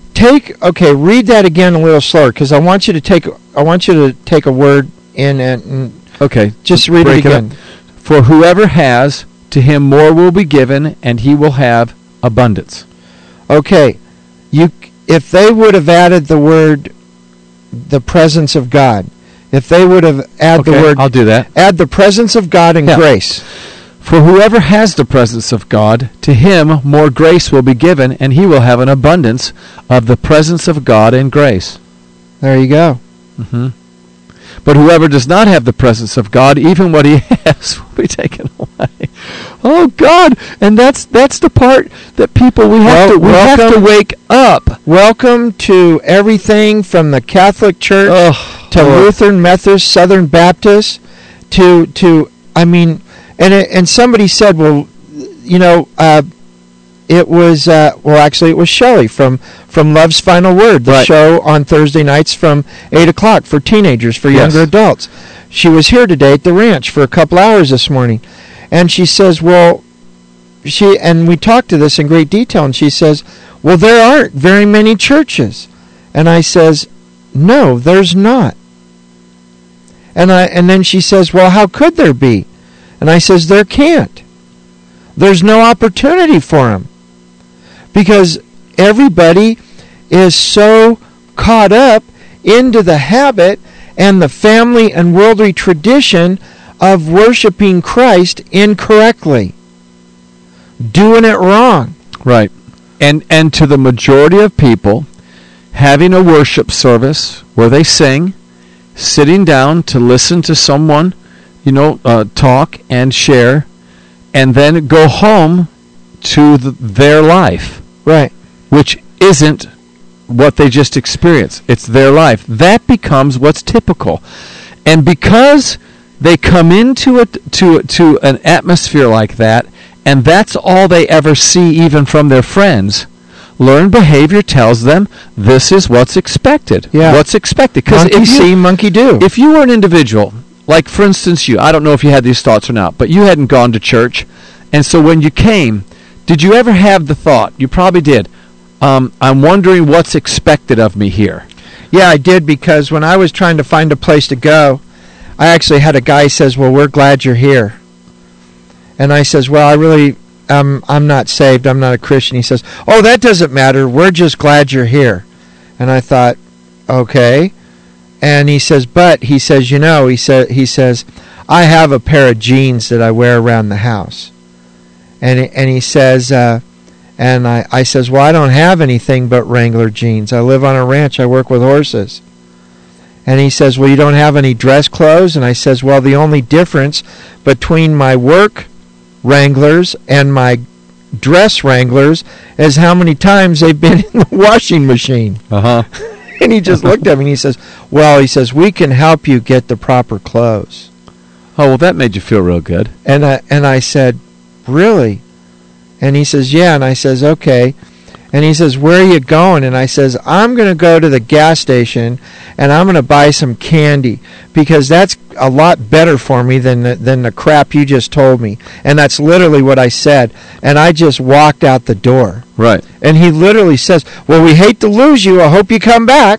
read that again a little slower, because I want you to take a word in and okay, just read it again. For whoever has, to him more will be given, and he will have abundance. Okay, if they would have added the word, the presence of God, if they would have added the word... I'll do that. Add the presence of God and grace. For whoever has the presence of God, to him more grace will be given, and he will have an abundance of the presence of God and grace. There you go. Mm-hmm. But whoever does not have the presence of God, even what he has will be taken away. Oh God! And that's the part that people we have to wake up. Welcome to everything from the Catholic Church to Lutheran, Methodist, Southern Baptist to I mean, and somebody said, well, you know, it was actually it was Shelley from Love's Final Word, the show on Thursday nights from 8 o'clock for teenagers, for younger adults. She was here today at the ranch for a couple hours this morning, and she says, and we talked to this in great detail, and she says, well, there aren't very many churches, and I says, no, there's not, and then she says, well, how could there be? And I says, there can't. There's no opportunity for them. Because everybody is so caught up into the habit and the family and worldly tradition of worshiping Christ incorrectly. Doing it wrong. Right. And to the majority of people, having a worship service where they sing, sitting down to listen to someone, talk and share, and then go home to their life. Right. Which isn't what they just experienced. It's their life. That becomes what's typical. And because they come into it to an atmosphere like that, and that's all they ever see even from their friends, learned behavior tells them this is what's expected. Yeah. What's expected. Because monkey see, monkey do. If you were an individual, like for instance I don't know if you had these thoughts or not, but you hadn't gone to church, and so when you came, did you ever have the thought, you probably did, I'm wondering what's expected of me here? Yeah, I did, because when I was trying to find a place to go, I actually had a guy says, well, we're glad you're here. And I says, well, I'm not saved, I'm not a Christian. He says, oh, that doesn't matter, we're just glad you're here. And I thought, okay. And he says, he says, I have a pair of jeans that I wear around the house. And he says, and I says, well, I don't have anything but Wrangler jeans. I live on a ranch. I work with horses. And he says, well, you don't have any dress clothes? And I says, well, the only difference between my work Wranglers and my dress Wranglers is how many times they've been in the washing machine. Uh-huh. And he just looked at me and he says, well, we can help you get the proper clothes. Oh, well, that made you feel real good. And I said, really? And he says, yeah. And I says, okay. And he says, where are you going? And I says, I'm going to go to the gas station and I'm going to buy some candy, because that's a lot better for me than the crap you just told me. And that's literally what I said. And I just walked out the door. Right. And he literally says, well, we hate to lose you. I hope you come back.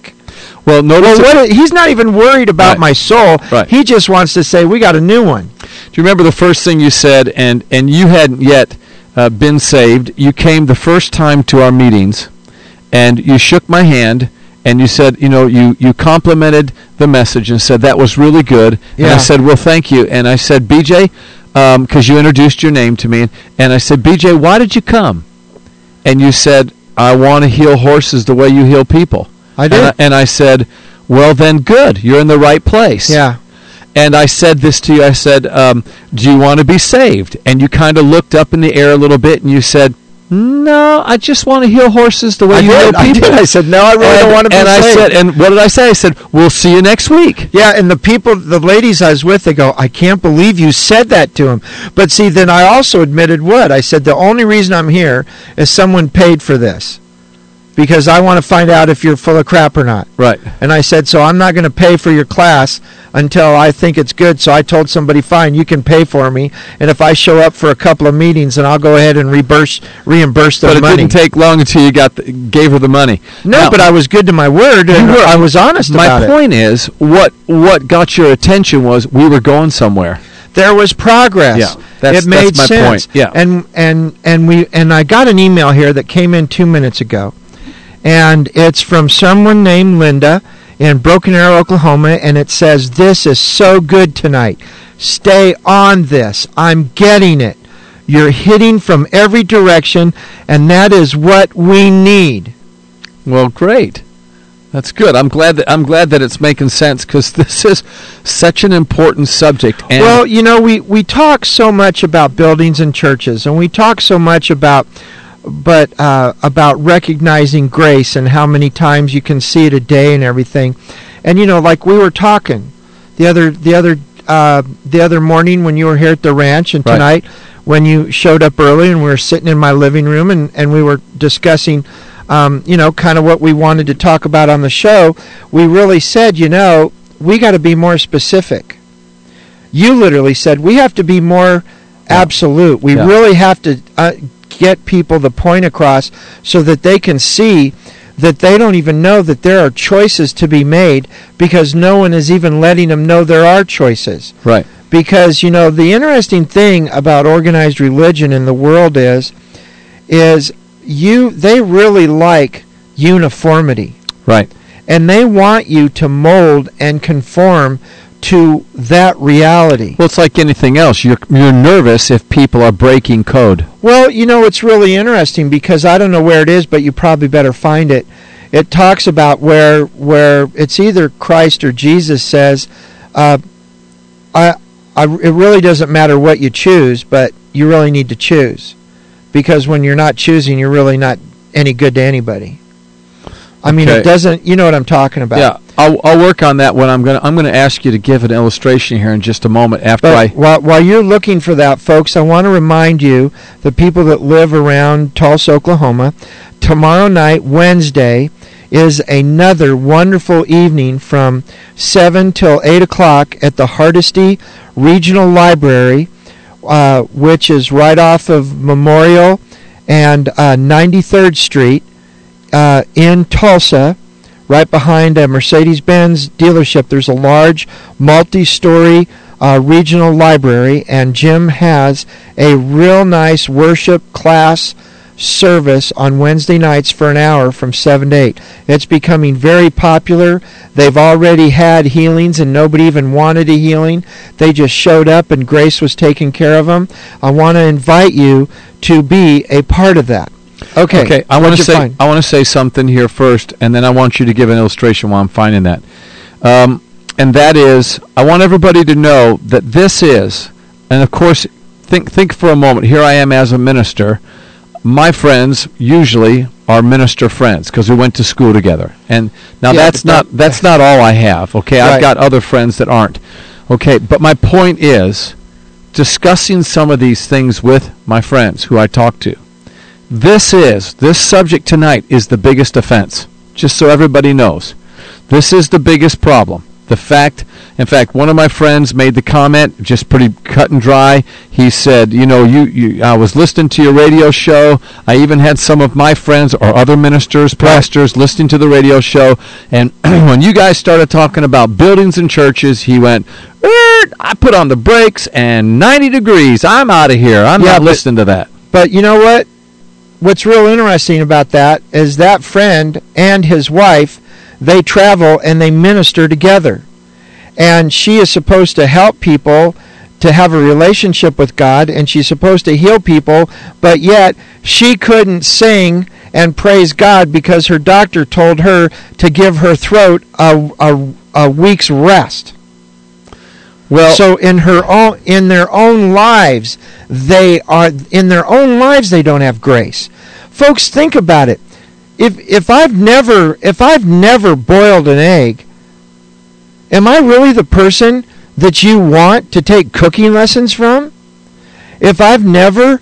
Well, notice he's not even worried about my soul. Right. He just wants to say, we got a new one. Do you remember the first thing you said, and you hadn't yet been saved? You came the first time to our meetings, and you shook my hand, and you said, you complimented the message and said, that was really good. Yeah. And I said, well, thank you. And I said, BJ, because you introduced your name to me, and I said, BJ, why did you come? And you said, I want to heal horses the way you heal people. I did. And I said, well, then good. You're in the right place. Yeah. And I said this to you. I said, do you want to be saved? And you kind of looked up in the air a little bit, and you said, no, I just want to heal horses the way you heal people. I said, no, I really don't want to be saved. And what did I say? I said, we'll see you next week. Yeah, and the ladies I was with, they go, I can't believe you said that to him. But see, then I also admitted what? I said, the only reason I'm here is someone paid for this. Because I want to find out if you're full of crap or not. Right. And I said, so I'm not going to pay for your class until I think it's good. So I told somebody, fine, you can pay for me. And if I show up for a couple of meetings, then I'll go ahead and reimburse the money. But it didn't take long until you gave her the money. No, now, but I was good to my word, and I was honest about it. My point is, what got your attention was we were going somewhere. There was progress. Yeah, it made that's my sense. point. Yeah. And I got an email here that came in 2 minutes ago. And it's from someone named Linda in Broken Arrow, Oklahoma, and it says, this is so good tonight. Stay on this. I'm getting it. You're hitting from every direction, and that is what we need. Well, great. That's good. I'm glad that it's making sense, because this is such an important subject. And well, we talk so much about buildings and churches, and we talk so much about recognizing grace and how many times you can see it a day and everything. And like we were talking the other morning when you were here at the ranch, and tonight when you showed up early and we were sitting in my living room and we were discussing kind of what we wanted to talk about on the show. We really said, we got to be more specific. You literally said we have to be more absolute. We really have to get people the point across so that they can see that they don't even know that there are choices to be made, because no one is even letting them know there are choices. Right. Because, the interesting thing about organized religion in the world is they really like uniformity. Right. And they want you to mold and conform to that reality. Well, it's like anything else. You're nervous if people are breaking code. Well, it's really interesting, because I don't know where it is, but you probably better find it. It talks about where it's either Christ or Jesus says, it really doesn't matter what you choose, but you really need to choose. Because when you're not choosing, you're really not any good to anybody. I mean, it doesn't. You know what I'm talking about? Yeah, I'll work on that when I'm gonna ask you to give an illustration here in just a moment While you're looking for that, folks, I want to remind you, the people that live around Tulsa, Oklahoma, tomorrow night, Wednesday, is another wonderful evening from 7 till 8 o'clock at the Hardesty Regional Library, which is right off of Memorial and 93rd Street. In Tulsa, right behind a Mercedes-Benz dealership, there's a large multi-story regional library, and Jim has a real nice worship class service on Wednesday nights for an hour from 7 to 8. It's becoming very popular. They've already had healings, and nobody even wanted a healing. They just showed up, and grace was taking care of them. I want to invite you to be a part of that. Okay. I want to say something here first, and then I want you to give an illustration while I'm finding that. And that is, I want everybody to know that this is, and of course, think for a moment. Here I am as a minister. My friends usually are minister friends because we went to school together. And now that's not all I have. Okay, I've got other friends that aren't. Okay, but my point is, discussing some of these things with my friends who I talk to. This subject tonight is the biggest offense, just so everybody knows. This is the biggest problem. In fact, one of my friends made the comment, just pretty cut and dry. He said, I was listening to your radio show. I even had some of my friends or other ministers, pastors, listening to the radio show. And when you guys started talking about buildings and churches, he went, I put on the brakes and 90 degrees. I'm out of here. I'm not listening to that. But you know what? What's real interesting about that is that friend and his wife, they travel and they minister together. And she is supposed to help people to have a relationship with God, and she's supposed to heal people, but yet she couldn't sing and praise God because her doctor told her to give her throat a week's rest. Well, so in their own lives, they don't have grace. Folks, think about it. If I've never boiled an egg, am I really the person that you want to take cooking lessons from? If I've never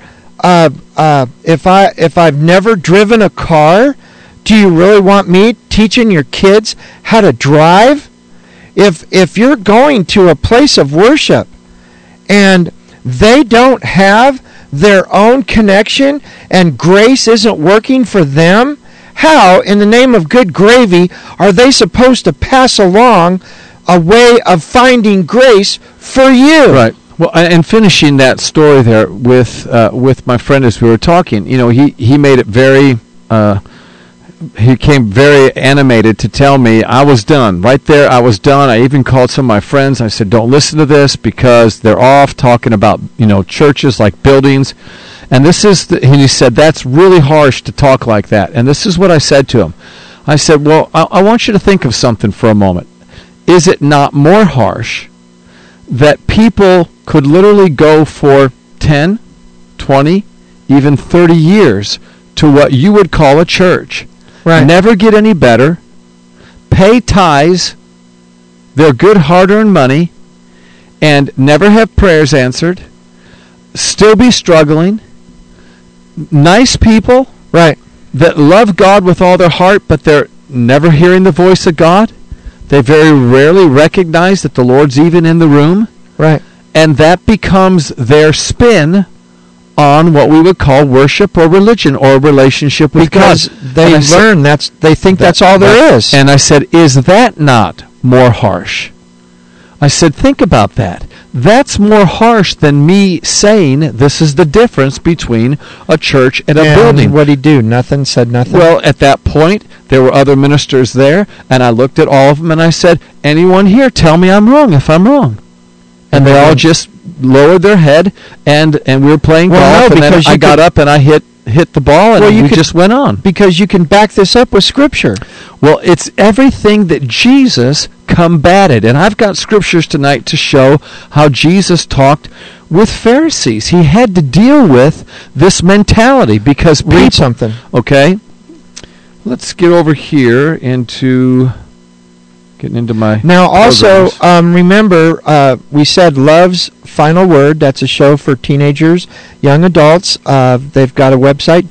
if I've never driven a car, do you really want me teaching your kids how to drive? If you're going to a place of worship and they don't have their own connection and grace isn't working for them, how, in the name of good gravy, are they supposed to pass along a way of finding grace for you? Right. Well, and finishing that story there with my friend as we were talking, he made it very. He came very animated to tell me I was done. Right there, I was done. I even called some of my friends. I said, don't listen to this because they're off talking about, churches like buildings. And and he said, that's really harsh to talk like that. And this is what I said to him. I said, well, I want you to think of something for a moment. Is it not more harsh that people could literally go for 10, 20, even 30 years to what you would call a church? Right. Never get any better, pay tithes, their good hard-earned money, and never have prayers answered, still be struggling, nice people, right, that love God with all their heart, but they're never hearing the voice of God. They very rarely recognize that the Lord's even in the room. Right. And that becomes their spin on what we would call worship or religion or a relationship with God. Because they think that's all there is. And I said, is that not more harsh? I said, think about that. That's more harsh than me saying this is the difference between a church and a building. What'd he do? Nothing? Said nothing? Well, at that point, there were other ministers there, and I looked at all of them and I said, anyone here, tell me I'm wrong if I'm wrong. And they all just lowered their head, and we were playing golf, and then I got up and I hit the ball, and we just went on. Because you can back this up with Scripture. Well, it's everything that Jesus combated. And I've got scriptures tonight to show how Jesus talked with Pharisees. He had to deal with this mentality because people... Read something. Okay. Let's get over here into... Getting into my now also remember we said Love's Final Word. That's a show for teenagers, young adults. They've got a website,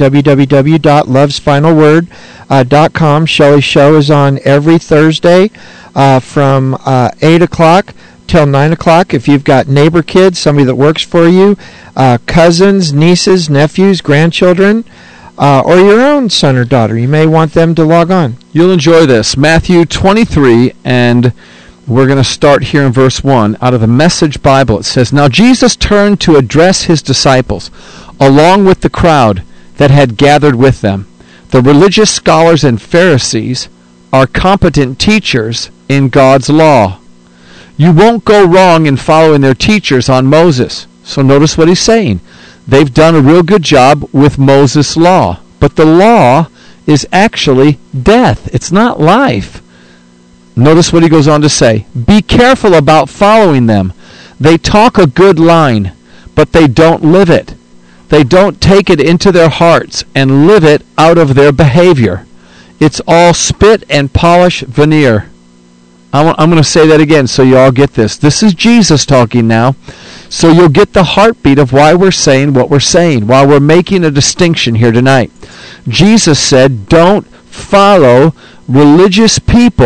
www.lovesfinalword.com. Shelley's show is on every Thursday from 8 o'clock till 9 o'clock. If you've got neighbor kids, somebody that works for you, cousins, nieces, nephews, grandchildren, or your own son or daughter, you may want them to log on. You'll enjoy this. Matthew 23, and we're going to start here in verse 1. Out of the Message Bible, it says, Now Jesus turned to address his disciples, along with the crowd that had gathered with them. The religious scholars and Pharisees are competent teachers in God's law. You won't go wrong in following their teachers on Moses. So notice what he's saying. They've done a real good job with Moses' law. But the law is actually death. It's not life. Notice what he goes on to say. Be careful about following them. They talk a good line, but they don't live it. They don't take it into their hearts and live it out of their behavior. It's all spit and polish veneer. I'm going to say that again so you all get this. This is Jesus talking now. So you'll get the heartbeat of why we're saying what we're saying, why we're making a distinction here tonight. Jesus said, don't follow religious people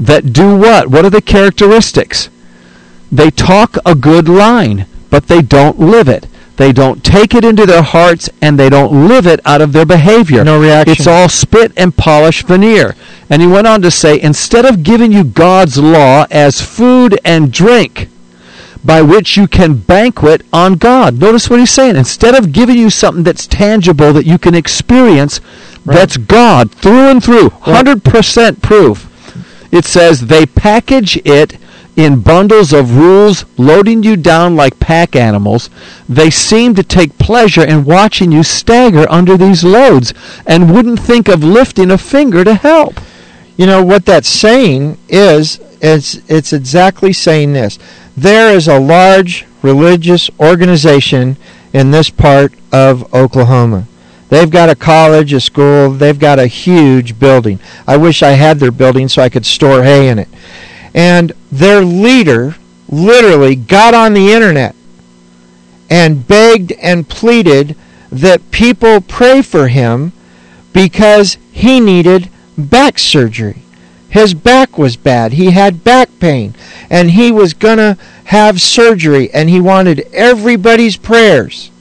that do what? What are the characteristics? They talk a good line, but they don't live it. They don't take it into their hearts, and they don't live it out of their behavior. No reaction. It's all spit and polish veneer. And he went on to say, instead of giving you God's law as food and drink, by which you can banquet on God. Notice what he's saying. Instead of giving you something that's tangible that you can experience, right, that's God through and through, 100% proof. It says they package it in bundles of rules, loading you down like pack animals. They seem to take pleasure in watching you stagger under these loads and wouldn't think of lifting a finger to help. You know, what that's saying is, it's exactly saying this. There is a large religious organization in this part of Oklahoma. They've got a college, a school, they've got a huge building. I wish I had their building so I could store hay in it. And their leader literally got on the internet and begged and pleaded that people pray for him because he needed back surgery. His back was bad. He had back pain. And he was going to have surgery. And he wanted everybody's prayers.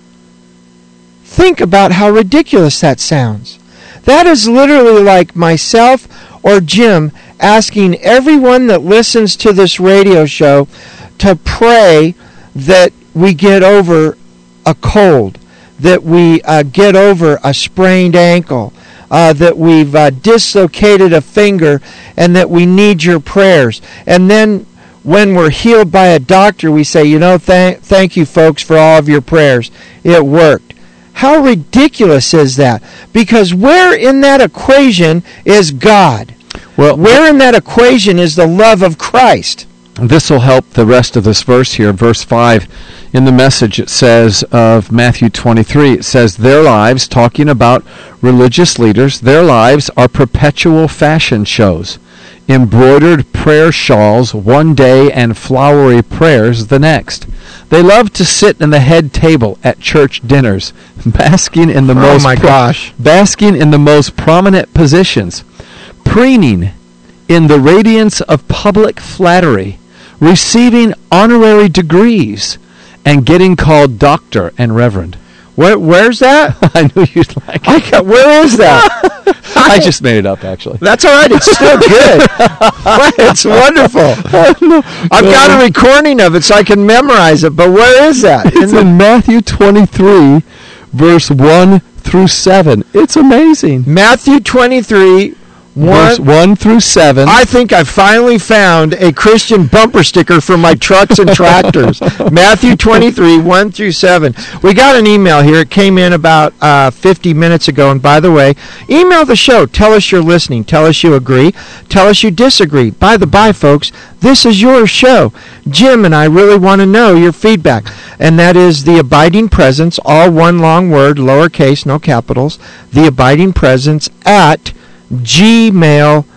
Think about how ridiculous that sounds. That is literally like myself or Jim asking everyone that listens to this radio show to pray that we get over a cold, that we get over a sprained ankle, that we've dislocated a finger, and that we need your prayers. And then when we're healed by a doctor, we say, you know, thank you folks for all of your prayers. It worked. How ridiculous is that? Because where in that equation is God? Well, where in that equation is the love of Christ? This will help the rest of this verse here. Verse 5, in the Message, it says of Matthew 23, it says, their lives, talking about religious leaders, their lives are perpetual fashion shows, embroidered prayer shawls one day and flowery prayers the next. They love to sit in the head table at church dinners, basking in the basking in the most prominent positions, preening in the radiance of public flattery, receiving honorary degrees, and getting called doctor and reverend. Where's that? I knew you'd like it. Where is that? I just made it up, actually. That's all right. It's still good. It's wonderful. I've got a recording of it so I can memorize it, but where is that? It's in Matthew 23, verse 1 through 7. It's amazing. Matthew 23, verse 1 through 7. I think I finally found a Christian bumper sticker for my trucks and tractors. Matthew 23, 1 through 7. We got an email here. It came in about 50 minutes ago. And by the way, email the show. Tell us you're listening. Tell us you agree. Tell us you disagree. By the by, folks, this is your show. Jim and I really want to know your feedback. And that is the abiding presence, all one long word, lowercase, no capitals, the abiding presence at gmail.com.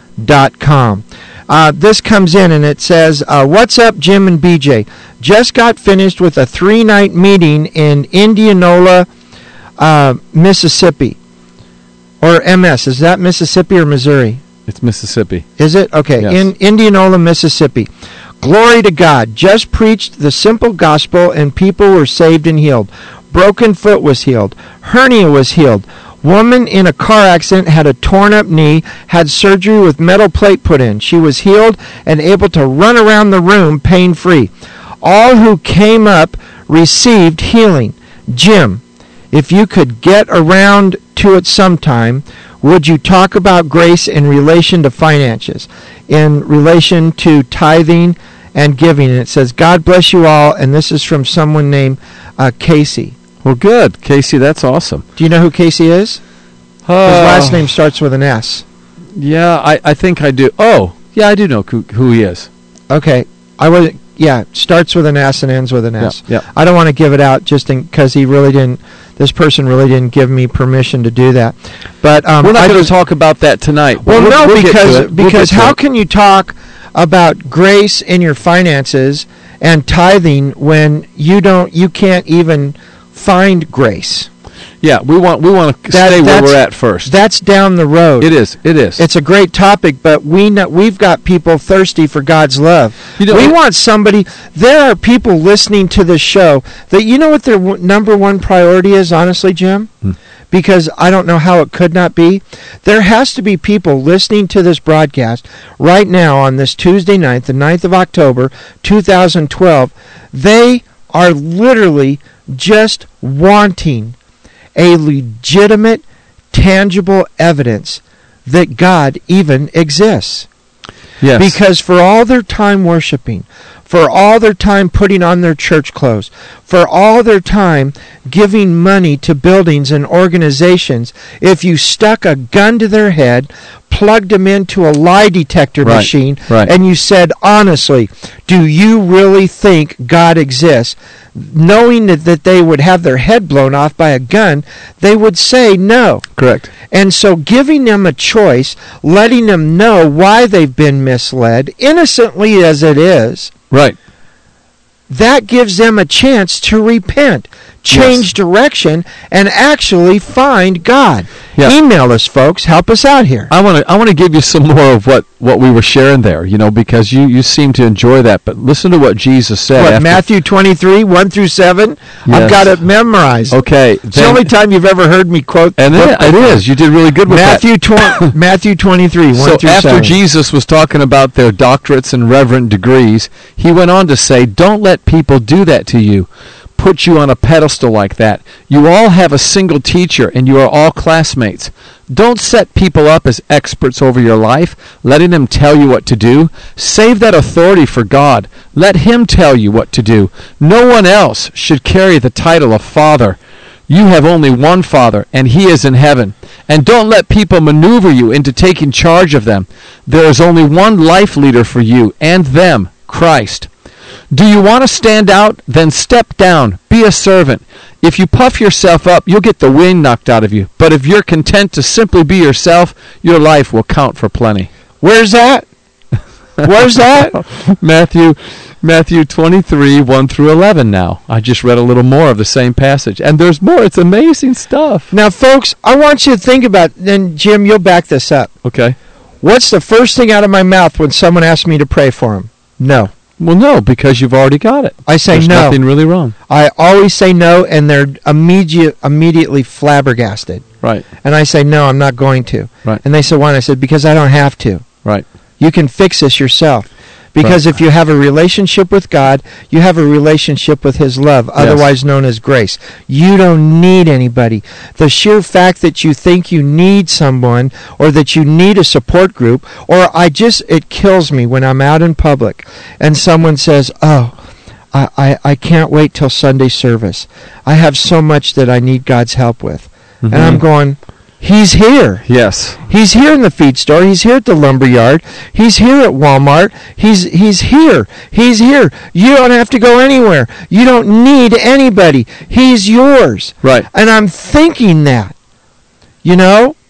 This comes in and it says, what's up, Jim and BJ? Just got finished with a 3-night meeting in Indianola, Mississippi. Or MS. Is that Mississippi or Missouri? It's Mississippi. Is it? Okay. Yes. In Indianola, Mississippi. Glory to God. Just preached the simple gospel and people were saved and healed. Broken foot was healed. Hernia was healed. Woman in a car accident had a torn up knee, had surgery with metal plate put in. She was healed and able to run around the room pain-free. All who came up received healing. Jim, if you could get around to it sometime, would you talk about grace in relation to finances, in relation to tithing and giving? And it says, God bless you all, and this is from someone named Casey. Well, good. Casey, that's awesome. Do you know who Casey is? His last name starts with an S. Yeah, I think I do. Oh, yeah, I do know who he is. Okay. Starts with an S and ends with an S. Yeah. I don't want to give it out just because this person really didn't give me permission to do that. But we're not going to talk about that tonight. Well, because how can you talk about grace in your finances and tithing when you can't even find grace? Yeah, we want to stay where we're at first. That's down the road. It is. It's a great topic, but we've got people thirsty for God's love. We want somebody. There are people listening to this show that you know what their number one priority is, honestly, Jim? Because I don't know how it could not be. There has to be people listening to this broadcast right now on this Tuesday night, the 9th of October, 2012. They are literally just wanting a legitimate, tangible evidence that God even exists. Yes. Because for all their time worshiping, for all their time putting on their church clothes, for all their time giving money to buildings and organizations, if you stuck a gun to their head, plugged them into a lie detector machine, and you said, honestly, do you really think God exists? Knowing that they would have their head blown off by a gun, they would say no. Correct. And so giving them a choice, letting them know why they've been misled, innocently as it is, right, that gives them a chance to repent, change direction, and actually find God. Yeah. Email us, folks. Help us out here. I want to give you some more of what we were sharing there, because you seem to enjoy that. But listen to what Jesus said. Matthew 23, 1 through 7? Yes. I've got it memorized. Okay. It's the only time you've ever heard me quote. And it is. You did really good with that. Matthew 23, 1 through 7. So after Jesus was talking about their doctorates and reverend degrees, he went on to say, don't let people do that to you. Put you on a pedestal like that. You all have a single teacher and you are all classmates. Don't set people up as experts over your life, letting them tell you what to do. Save that authority for God. Let Him tell you what to do. No one else should carry the title of Father. You have only one Father, and He is in heaven. And don't let people maneuver you into taking charge of them. There is only one life leader for you and them, Christ. Do you want to stand out? Then step down. Be a servant. If you puff yourself up, you'll get the wind knocked out of you. But if you're content to simply be yourself, your life will count for plenty. Where's that? Where's that? Matthew 23, 1 through 11 now. I just read a little more of the same passage. And there's more. It's amazing stuff. Now, folks, I want you to think about, then, Jim, you'll back this up. Okay. What's the first thing out of my mouth when someone asks me to pray for them? No. Well, no, because you've already got it. I say There's no. There's nothing really wrong. I always say no, and they're immediately flabbergasted. Right. And I say, no, I'm not going to. Right. And they say, why? And I said, because I don't have to. Right. You can fix this yourself. Because if you have a relationship with God, you have a relationship with His love, otherwise known as grace. You don't need anybody. The sheer fact that you think you need someone or that you need a support group, or it kills me when I'm out in public and someone says, oh, I can't wait till Sunday service. I have so much that I need God's help with. Mm-hmm. And I'm going, He's here. Yes. He's here in the feed store. He's here at the lumber yard. He's here at Walmart. He's here. He's here. You don't have to go anywhere. You don't need anybody. He's yours. Right. And I'm thinking that, and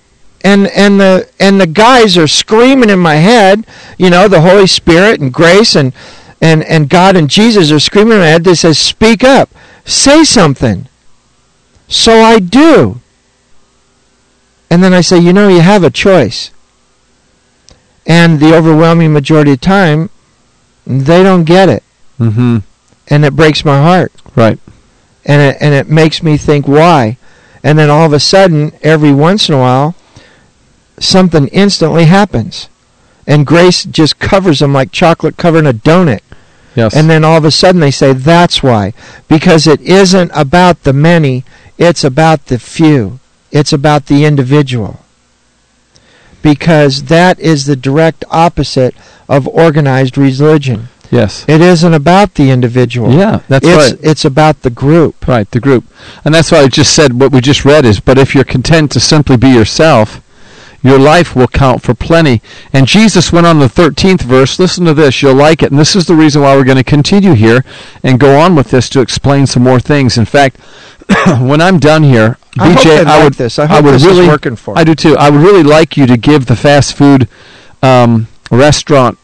the guys are screaming in my head, the Holy Spirit and grace and God and Jesus are screaming in my head. They say, speak up. Say something. So I do. And then I say, you have a choice. And the overwhelming majority of the time, they don't get it. Mm-hmm. And it breaks my heart. Right. And it makes me think, why? And then all of a sudden, every once in a while, something instantly happens. And grace just covers them like chocolate covering a donut. Yes. And then all of a sudden they say, that's why. Because it isn't about the many, it's about the few. It's about the individual. Because that is the direct opposite of organized religion. Yes. It isn't about the individual. Yeah, that's right. It's about the group. Right, the group. And that's why I just said what we just read is, but if you're content to simply be yourself, your life will count for plenty. And Jesus went on the 13th verse. Listen to this. You'll like it. And this is the reason why we're going to continue here and go on with this to explain some more things. In fact, when I'm done here, BJ, I hope this is working for. I do too. I would really like you to give the fast food restaurant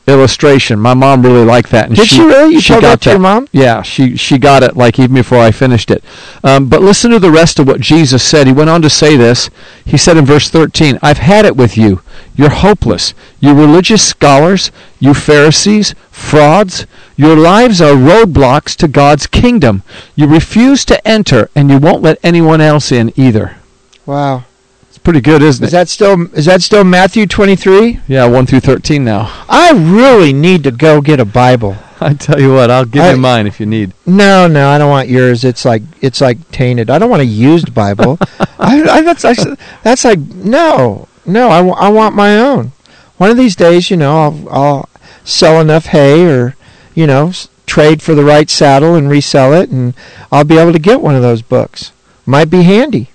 illustration. My mom really liked that. And Did she really? You told that to your mom? Yeah, she got it like even before I finished it. But listen to the rest of what Jesus said. He went on to say this. He said in verse 13, I've had it with you. You're hopeless. You religious scholars, you Pharisees, frauds. Your lives are roadblocks to God's kingdom. You refuse to enter, and you won't let anyone else in either. Wow. Pretty good, isn't it? Is that still Matthew 23? Yeah, 1 through 13 now. I really need to go get a Bible. I tell you what, I'll give you mine if you need. No, I don't want yours. It's like tainted. I don't want a used Bible. That's like no. I want my own. One of these days, I'll sell enough hay, or trade for the right saddle and resell it, and I'll be able to get one of those books. Might be handy.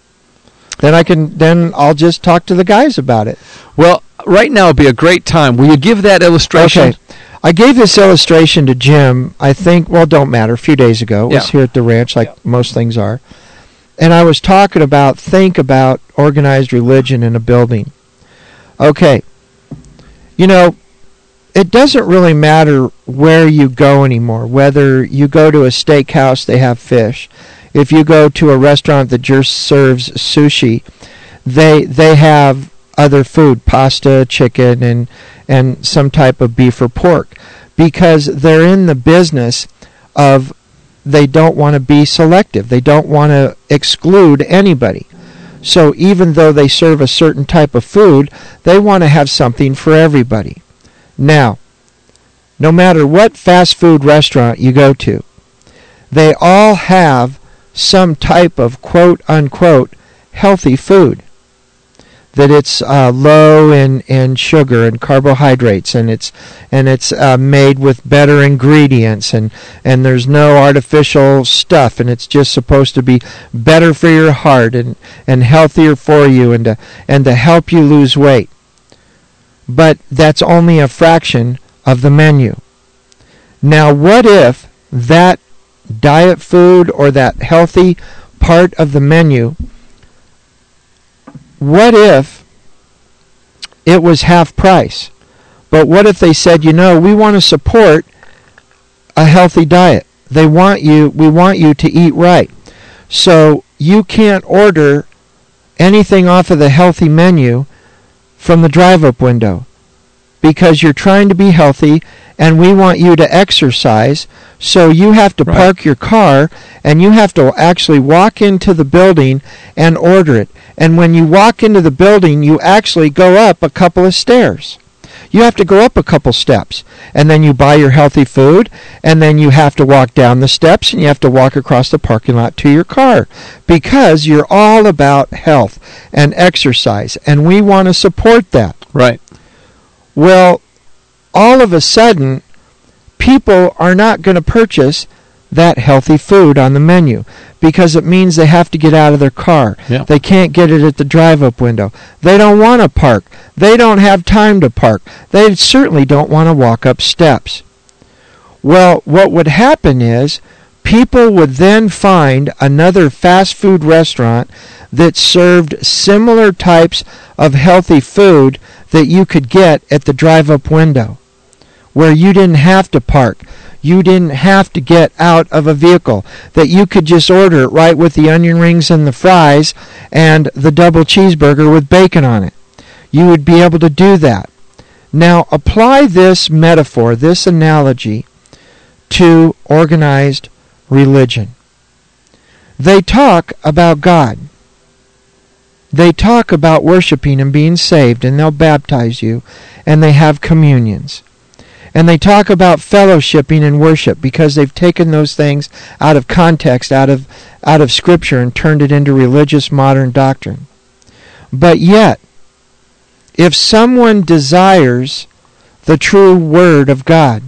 Then I'll just talk to the guys about it. Well, right now would be a great time. Will you give that illustration? Okay. I gave this illustration to Jim, I think, don't matter, a few days ago. It was here at the ranch, like most things are. And I was talking about, think about organized religion in a building. Okay. It doesn't really matter where you go anymore, whether you go to a steakhouse, they have fish. If you go to a restaurant that just serves sushi, they have other food, pasta, chicken, and some type of beef or pork, because they're in the business of, they don't want to be selective. They don't want to exclude anybody. So even though they serve a certain type of food, they want to have something for everybody. Now, no matter what fast food restaurant you go to, they all have some type of quote-unquote healthy food. That it's low in sugar and carbohydrates, and it's made with better ingredients, and there's no artificial stuff, and it's just supposed to be better for your heart and healthier for you, and to help you lose weight. But that's only a fraction of the menu. Now, what if that diet food or that healthy part of the menu, what if it was half price? But what if they said, we want to support a healthy diet. We want you to eat right. So you can't order anything off of the healthy menu from the drive-up window, because you're trying to be healthy and we want you to exercise. So you have to park your car and you have to actually walk into the building and order it. And when you walk into the building, you actually go up a couple of stairs. You have to go up a couple steps, and then you buy your healthy food, and then you have to walk down the steps, and you have to walk across the parking lot to your car, because you're all about health and exercise, and we want to support that. Right. Well, all of a sudden, people are not going to purchase that healthy food on the menu, because it means they have to get out of their car. Yeah. They can't get it at the drive-up window. They don't want to park. They don't have time to park. They certainly don't want to walk up steps. Well, what would happen is people would then find another fast food restaurant that served similar types of healthy food that you could get at the drive-up window, where you didn't have to park. You didn't have to get out of a vehicle, that you could just order it right with the onion rings and the fries and the double cheeseburger with bacon on it. You would be able to do that. Now, apply this metaphor, this analogy, to organized religion. They talk about God. They talk about worshiping and being saved, and they'll baptize you, and they have communions. And they talk about fellowshipping and worship, because they've taken those things out of context, out of Scripture, and turned it into religious modern doctrine. But yet, if someone desires the true Word of God,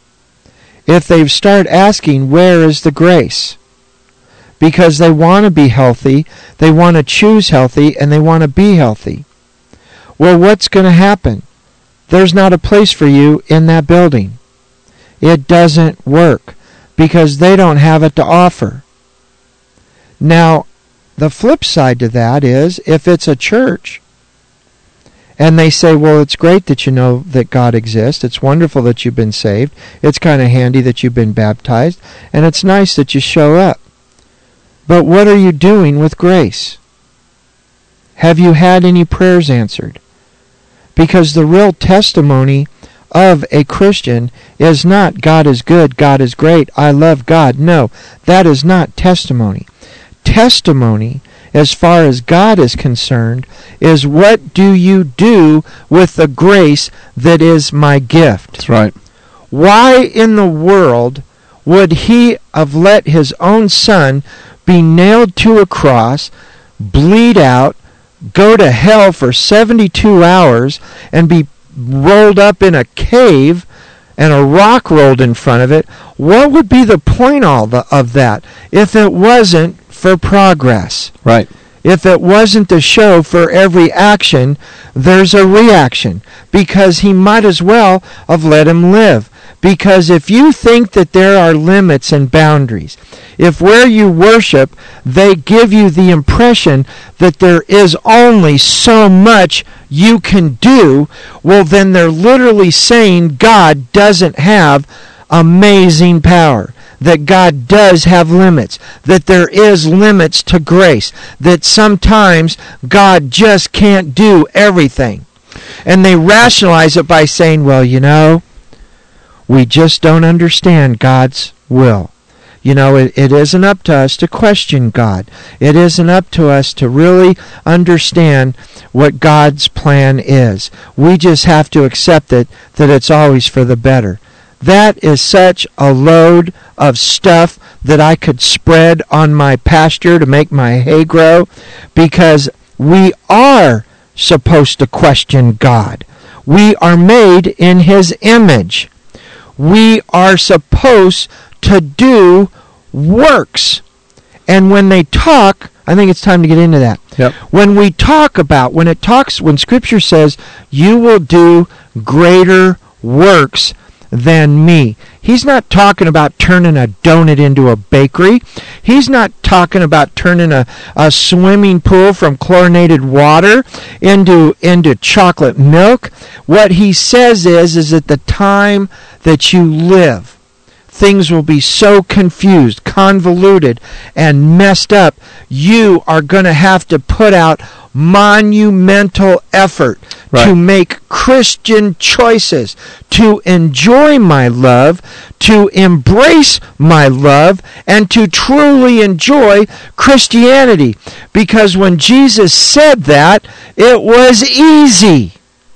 if they start asking, where is the grace? Because they want to be healthy, they want to choose healthy, and they want to be healthy. Well, what's going to happen? There's not a place for you in that building. It doesn't work, because they don't have it to offer. Now, the flip side to that is, if it's a church, And they say, well, it's great that you know that God exists. It's wonderful that you've been saved. It's kind of handy that you've been baptized. And it's nice that you show up. But what are you doing with grace? Have you had any prayers answered? Because the real testimony of a Christian is not God is good, God is great, I love God. No, that is not testimony. Testimony, as far as God is concerned, is what do you do with the grace that is my gift? That's right. Why in the world would he have let his own son be nailed to a cross, bleed out, go to hell for 72 hours, and be rolled up in a cave and a rock rolled in front of it? What would be the point of that if it wasn't for progress? Right. If it wasn't to show for every action, there's a reaction. Because he might as well have let him live. Because if you think that there are limits and boundaries, if where you worship, they give you the impression that there is only so much you can do, well, then they're literally saying God doesn't have amazing power, that God does have limits, that there is limits to grace, that sometimes God just can't do everything. And they rationalize it by saying, well, you know, we just don't understand God's will. You know, it isn't up to us to question God. It isn't up to us to really understand what God's plan is. We just have to accept it, that it's always for the better. That is such a load of stuff that I could spread on my pasture to make my hay grow, because we are supposed to question God. We are made in His image. We are supposed to do works. And when they talk, I think it's time to get into that. Yep. When we talk about, when Scripture says, you will do greater works than me. He's not talking about turning a donut into a bakery. He's not talking about turning a swimming pool from chlorinated water into chocolate milk. What he says is at the time that you live, things will be so confused, convoluted, and messed up. You are going to have to put out monumental effort to make Christian choices, to enjoy my love, to embrace my love, and to truly enjoy Christianity. Because when Jesus said that, it was easy.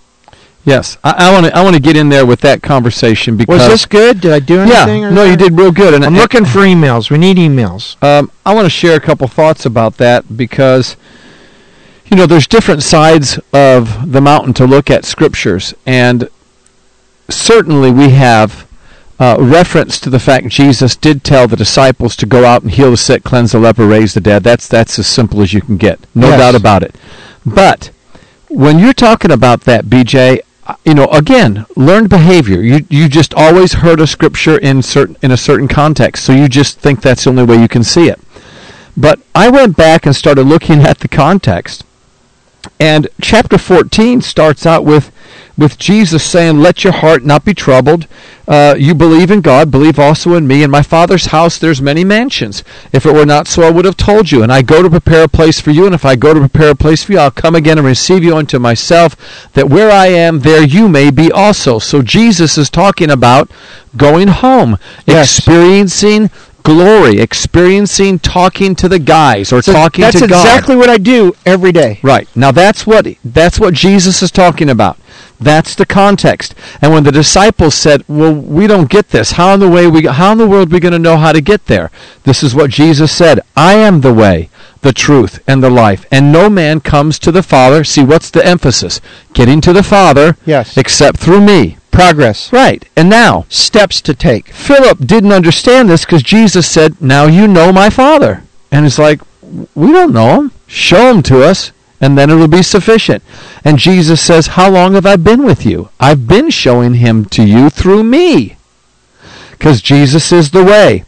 Yes, I want to get in there with that conversation because was this good? Did I do anything? Yeah, no, you did real good. And I'm looking for emails. We need emails. I want to share a couple thoughts about that because, you know, there's different sides of the mountain to look at scriptures, and certainly we have reference to the fact Jesus did tell the disciples to go out and heal the sick, cleanse the leper, raise the dead. That's as simple as you can get, no doubt about it. But when you're talking about that, BJ, you know, again, learned behavior. You just always heard a scripture in a certain context, so you just think that's the only way you can see it. But I went back and started looking at the context, and chapter 14 starts out with Jesus saying, "Let your heart not be troubled. You believe in God, believe also in me. In my Father's house there's many mansions. If it were not so, I would have told you. And I go to prepare a place for you. And if I go to prepare a place for you, I'll come again and receive you unto myself, that where I am, there you may be also." So Jesus is talking about going home, experiencing glory, experiencing talking to the guys or talking to God. That's exactly what I do every day. Right. Now that's what Jesus is talking about. That's the context. And when the disciples said, "Well, we don't get this. How in the world are we going to know how to get there?" This is what Jesus said: "I am the way, the truth, and the life, and no man comes to the Father." See, what's the emphasis? Getting to the Father, except through me. Progress. Right. And now, steps to take. Philip didn't understand this because Jesus said, "Now you know my Father." And it's like, we don't know him. Show him to us, and then it'll be sufficient. And Jesus says, "How long have I been with you? I've been showing him to you through me." Because Jesus is the way.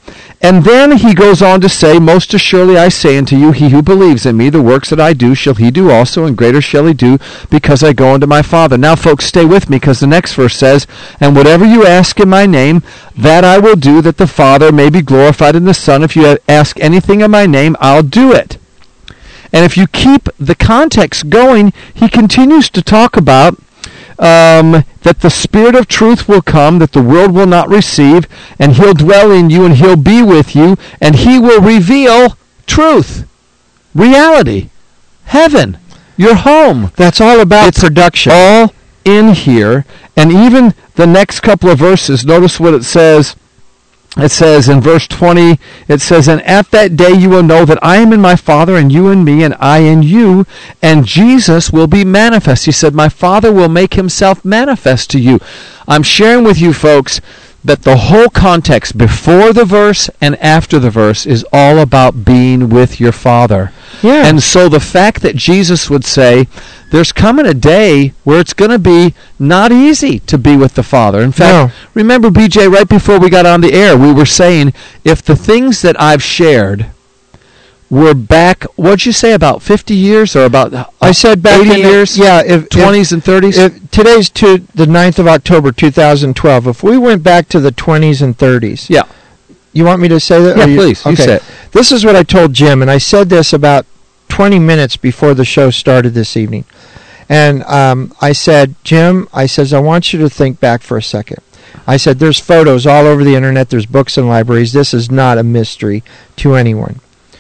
And then he goes on to say, most assuredly I say unto you, he who believes in me, the works that I do shall he do also, and greater shall he do, because I go unto my Father. Now, folks, stay with me, because the next verse says, and whatever you ask in my name, that I will do, that the Father may be glorified in the Son. If you ask anything in my name, I'll do it. And if you keep the context going, he continues to talk about that the Spirit of truth will come, that the world will not receive, and he'll dwell in you, and he'll be with you, and he will reveal truth, reality, heaven, your home. That's all about production. All in here. And even the next couple of verses, notice what it says. It says in verse 20, it says, and at that day you will know that I am in my Father, and you in me, and I in you, and Jesus will be manifest. He said, my Father will make himself manifest to you. I'm sharing with you, folks, that the whole context before the verse and after the verse is all about being with your Father. Yeah. And so the fact that Jesus would say, there's coming a day where it's going to be not easy to be with the Father. In fact, remember, BJ, right before we got on the air, we were saying, if the things that I've shared were back, what'd you say, about 50 years or about I said back 80 years? Yeah. 20s and 30s? Today's the 9th of October, 2012. If we went back to the 20s and 30s. Yeah. You want me to say that? Yeah, please. Okay. You say it. This is what I told Jim, and I said this about 20 minutes before the show started this evening. And I said, Jim, I want you to think back for a second. I said, there's photos all over the internet. There's books in libraries. This is not a mystery to anyone.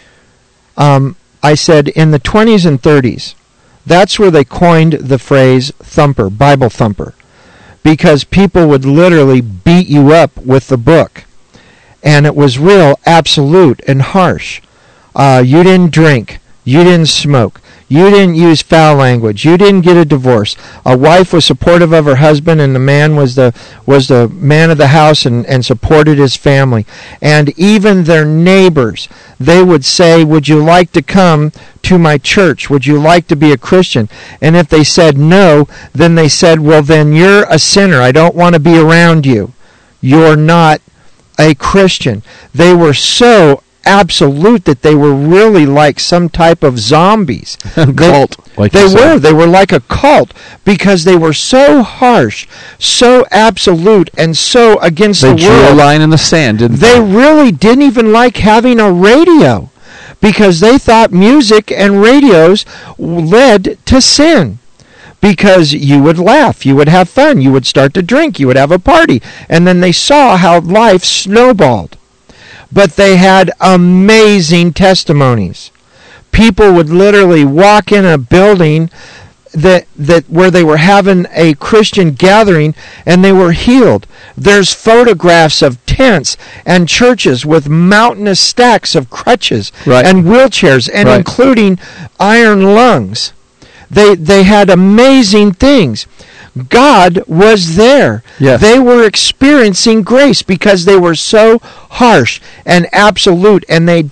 I said, in the 20s and 30s, that's where they coined the phrase thumper, Bible thumper, because people would literally beat you up with the book. And it was real, absolute, and harsh. You didn't drink. You didn't smoke. You didn't use foul language. You didn't get a divorce. A wife was supportive of her husband, and the man was the man of the house and supported his family. And even their neighbors, they would say, would you like to come to my church? Would you like to be a Christian? And if they said no, then they said, well, then you're a sinner. I don't want to be around you. You're not a Christian. They were so absolute that they were really like some type of zombies. Cult. They were like a cult because they were so harsh, so absolute, and so against the world. They drew a line in the sand, didn't they? They really didn't even like having a radio because they thought music and radios led to sin. Because you would laugh, you would have fun, you would start to drink, you would have a party. And then they saw how life snowballed. But they had amazing testimonies. People would literally walk in a building that where they were having a Christian gathering and they were healed. There's photographs of tents and churches with mountainous stacks of crutches and wheelchairs and including iron lungs. They had amazing things. God was there. Yes. They were experiencing grace because they were so harsh and absolute, and they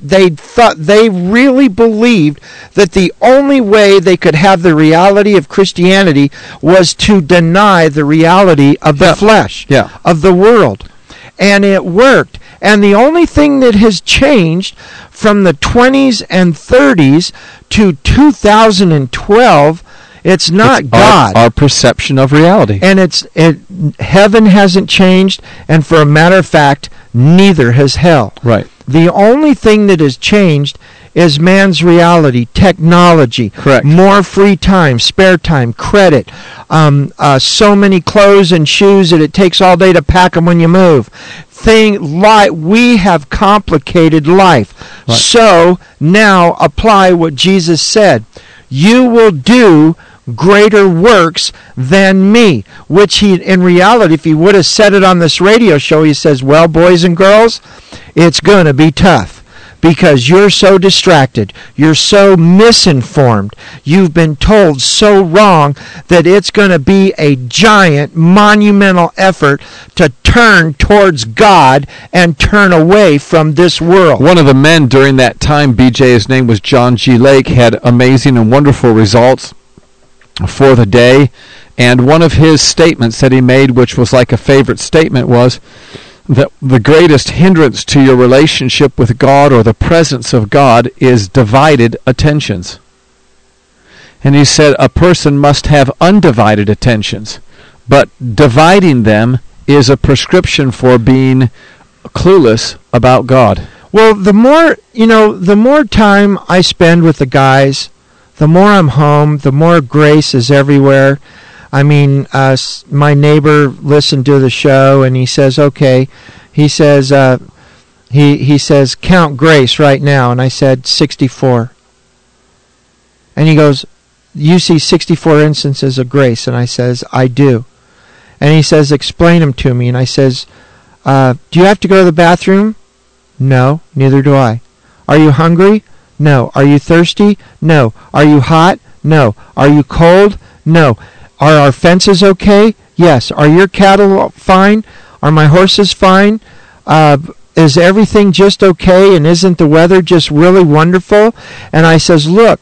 really believed that the only way they could have the reality of Christianity was to deny the reality of the flesh, of the world. And it worked. And the only thing that has changed from the 20s and 30s to 2012, it's not God. Our perception of reality. And heaven hasn't changed, and for a matter of fact, neither has hell. Right. The only thing that has changed is man's reality, technology, correct, more free time, spare time, credit, so many clothes and shoes that it takes all day to pack them when you move. We have complicated life. Right. So now apply what Jesus said. You will do greater works than me, which he, in reality, if he would have said it on this radio show, he says, well, boys and girls, it's going to be tough because you're so distracted. You're so misinformed. You've been told so wrong that it's going to be a giant, monumental effort to turn towards God and turn away from this world. One of the men during that time, BJ, his name was John G. Lake, had amazing and wonderful results for the day. And one of his statements that he made, which was like a favorite statement, was that the greatest hindrance to your relationship with God or the presence of God is divided attentions. And he said a person must have undivided attentions, but dividing them is a prescription for being clueless about God. Well, the more time I spend with the guys, the more I'm home, the more grace is everywhere. I mean, my neighbor listened to the show, and he says, okay, he says, he says, count grace right now. And I said, 64. And he goes, you see 64 instances of grace? And I says, I do. And he says, explain them to me. And I says, do you have to go to the bathroom? No, neither do I. Are you hungry? No. Are you thirsty? No. Are you hot? No. Are you cold? No. Are our fences okay? Yes. Are your cattle fine? Are my horses fine? Is everything just okay? And isn't the weather just really wonderful? And I says, look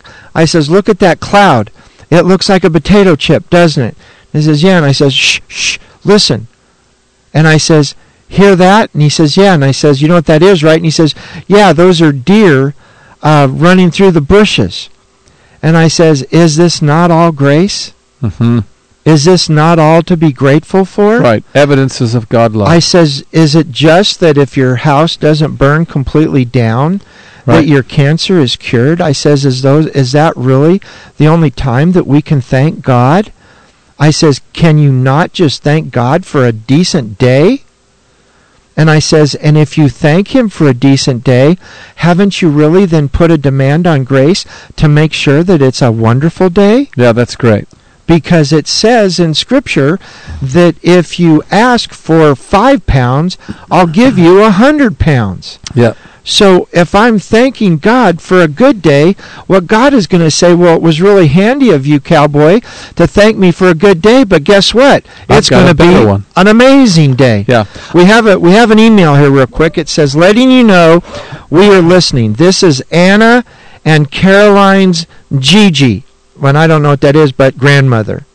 at that cloud. It looks like a potato chip, doesn't it? And he says, yeah. And I says, shh, listen. And I says, hear that? And he says, yeah. And I says, you know what that is, right? And he says, yeah, those are deer running through the bushes. And I says, is this not all grace? Mm-hmm. Is this not all to be grateful for? Right. Evidences of God love. I says, is it just that if your house doesn't burn completely down, right, that your cancer is cured? I says, is that really the only time that we can thank God? I says, can you not just thank God for a decent day? And I says, and if you thank him for a decent day, haven't you really then put a demand on grace to make sure that it's a wonderful day? Yeah, that's great. Because it says in Scripture that if you ask for 5 pounds, I'll give you 100 pounds. Yeah. So if I'm thanking God for a good day, what God is going to say, well, it was really handy of you, cowboy, to thank me for a good day, but guess what? It's going to be an amazing day. Yeah. We have an email here real quick. It says, letting you know we are listening. This is Anna and Caroline's Gigi. Well, I don't know what that is, but grandmother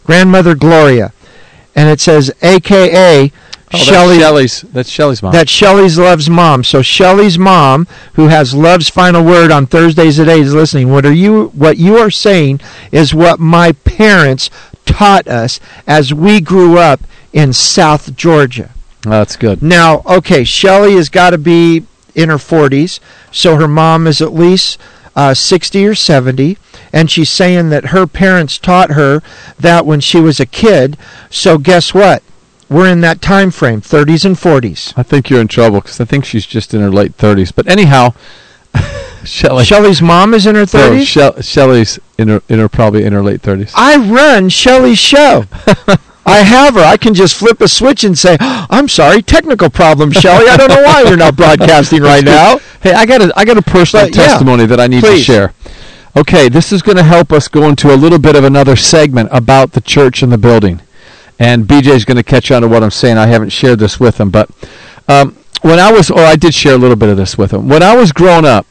Gloria. And it says, a.k.a. Shelley's. That's Shelley's mom. That's Shelley's Love's mom. So Shelley's mom, who has Love's Final Word on Thursdays at 8, is listening. What you are saying is what my parents taught us as we grew up in South Georgia. Oh, that's good. Now, okay, Shelley has got to be in her 40s, so her mom is at least 60 or 70, and she's saying that her parents taught her that when she was a kid. So guess what? We're in that time frame, 30s and 40s. I think you're in trouble because I think she's just in her late 30s. But anyhow, Shelley's mom is in her 30s? No, Shelley's probably in her late 30s. I run Shelley's show. I have her. I can just flip a switch and say, oh, I'm sorry, technical problem, Shelley. I don't know why you're not broadcasting right now. Hey, I got a personal testimony that I need to share. Okay, this is going to help us go into a little bit of another segment about the church and the building. And BJ's going to catch on to what I'm saying. I haven't shared this with him, but I did share a little bit of this with him. When I was growing up,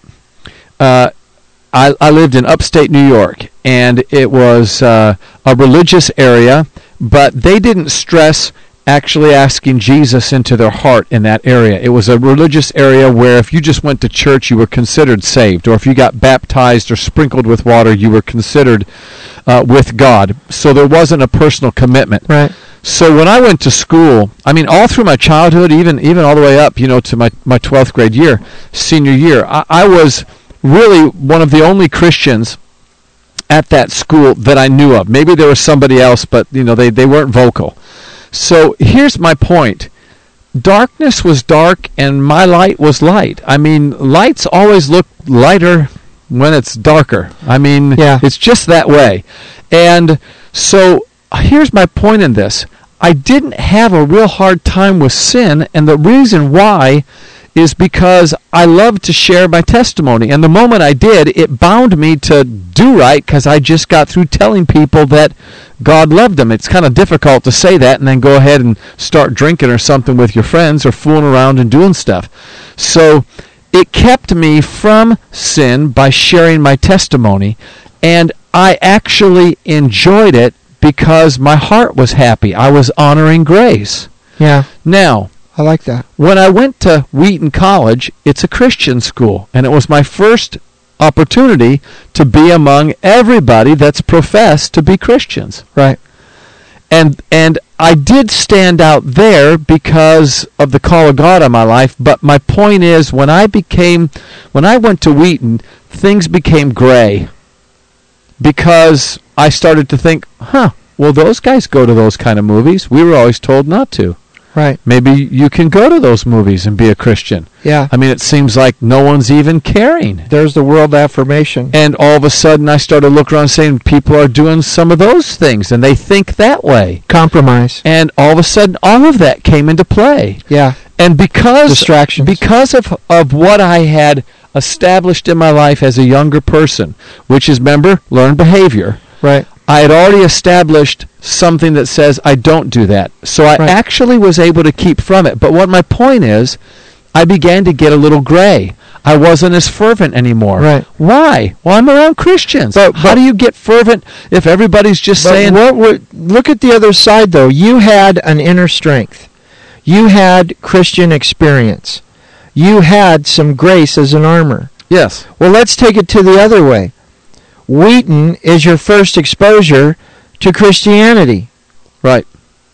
I lived in upstate New York, and it was a religious area, but they didn't stress actually asking Jesus into their heart in that area. It was a religious area where if you just went to church, you were considered saved, or if you got baptized or sprinkled with water, you were considered with God. So there wasn't a personal commitment. Right. So when I went to school, I mean, all through my childhood, even all the way up, to my 12th grade year, senior year, I was really one of the only Christians at that school that I knew of. Maybe there was somebody else, but they weren't vocal. So here's my point. Darkness was dark and my light was light. I mean, lights always look lighter when it's darker. I mean, It's just that way. And so here's my point in this. I didn't have a real hard time with sin, and the reason why is because I love to share my testimony. And the moment I did, it bound me to do right because I just got through telling people that God loved them. It's kind of difficult to say that and then go ahead and start drinking or something with your friends or fooling around and doing stuff. So it kept me from sin by sharing my testimony, and I actually enjoyed it because my heart was happy. I was honoring grace. Yeah. Now, I like that. When I went to Wheaton College, it's a Christian school, and it was my first opportunity to be among everybody that's professed to be Christians. Right. And I did stand out there because of the call of God on my life, but my point is when I went to Wheaton, things became gray because I started to think, well, those guys go to those kind of movies. We were always told not to. Right. Maybe you can go to those movies and be a Christian. Yeah. I mean, it seems like no one's even caring. There's the world affirmation. And all of a sudden, I started looking around saying people are doing some of those things, and they think that way. Compromise. And all of a sudden, all of that came into play. Yeah. And because of what I had established in my life as a younger person, which is, remember, learned behavior. Right. I had already established something that says I don't do that. So I actually was able to keep from it. But what my point is, I began to get a little gray. I wasn't as fervent anymore. Right. Why? Well, I'm around Christians. But how do you get fervent if everybody's just saying... Look at the other side, though. You had an inner strength. You had Christian experience. You had some grace as an armor. Yes. Well, let's take it to the other way. Wheaton is your first exposure to Christianity. Right.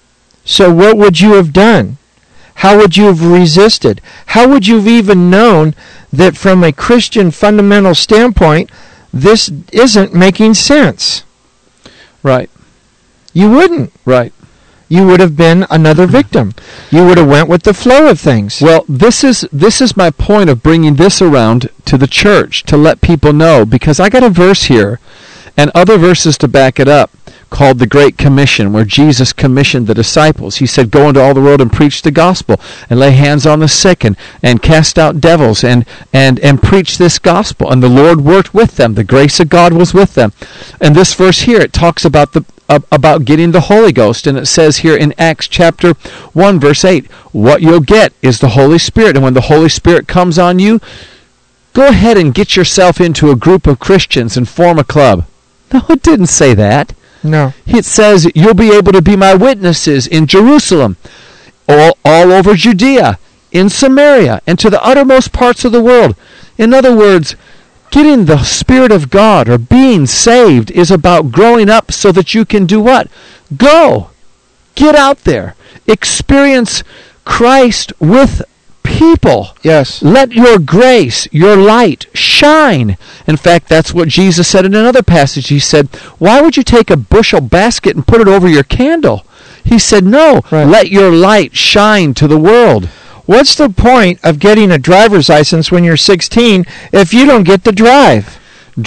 So what would you have done? How would you have resisted? How would you have even known that from a Christian fundamental standpoint, this isn't making sense? Right. You wouldn't. Right. You would have been another victim. You would have went with the flow of things. Well, this is my point of bringing this around to the church to let people know, because I got a verse here and other verses to back it up called the Great Commission, where Jesus commissioned the disciples. He said, go into all the world and preach the gospel and lay hands on the sick and cast out devils and preach this gospel. And the Lord worked with them. The grace of God was with them. And this verse here, it talks about about getting the Holy Ghost, and it says here in Acts chapter 1 verse 8, what you'll get is the Holy Spirit, and when the Holy Spirit comes on you, go ahead and get yourself into a group of Christians and form a club. No, it didn't say that. No. It says you'll be able to be my witnesses in Jerusalem, all over Judea, in Samaria, and to the uttermost parts of the world. In other words, getting the Spirit of God or being saved is about growing up so that you can do what? Go. Get out there. Experience Christ with people. Yes. Let your grace, your light, shine. In fact, that's what Jesus said in another passage. He said, why would you take a bushel basket and put it over your candle? He said, no, let your light shine to the world. What's the point of getting a driver's license when you're 16 if you don't get to drive?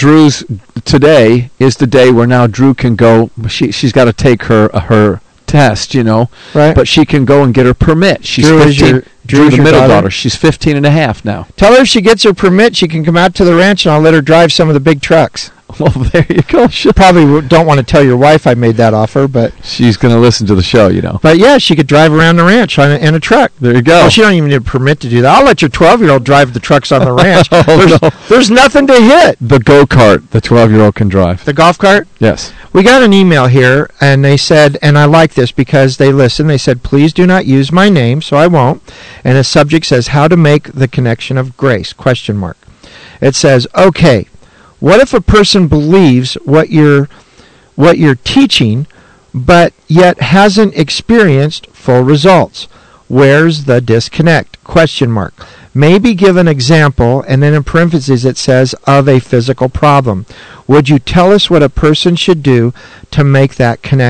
Today is the day where now Drew can go. She's got to take her test, Right. But she can go and get her permit. She's Drew 15. Drew, the middle daughter. She's 15 and a half now. Tell her if she gets her permit, she can come out to the ranch and I'll let her drive some of the big trucks. Well, there you go. Probably don't want to tell your wife I made that offer, but... She's going to listen to the show, But yeah, she could drive around the ranch in a truck. There you go. Well, she don't even need a permit to do that. I'll let your 12-year-old drive the trucks on the ranch. No. There's nothing to hit. The go-kart, the 12-year-old can drive. The golf cart? Yes. We got an email here, and they said, and I like this because they listen, they said, please do not use my name, so I won't. And the subject says, how to make the connection of grace, ? It says, okay, what if a person believes what you're teaching, but yet hasn't experienced full results? Where's the disconnect? ? Maybe give an example, and then in parentheses it says, of a physical problem. Would you tell us what a person should do to make that connection? ?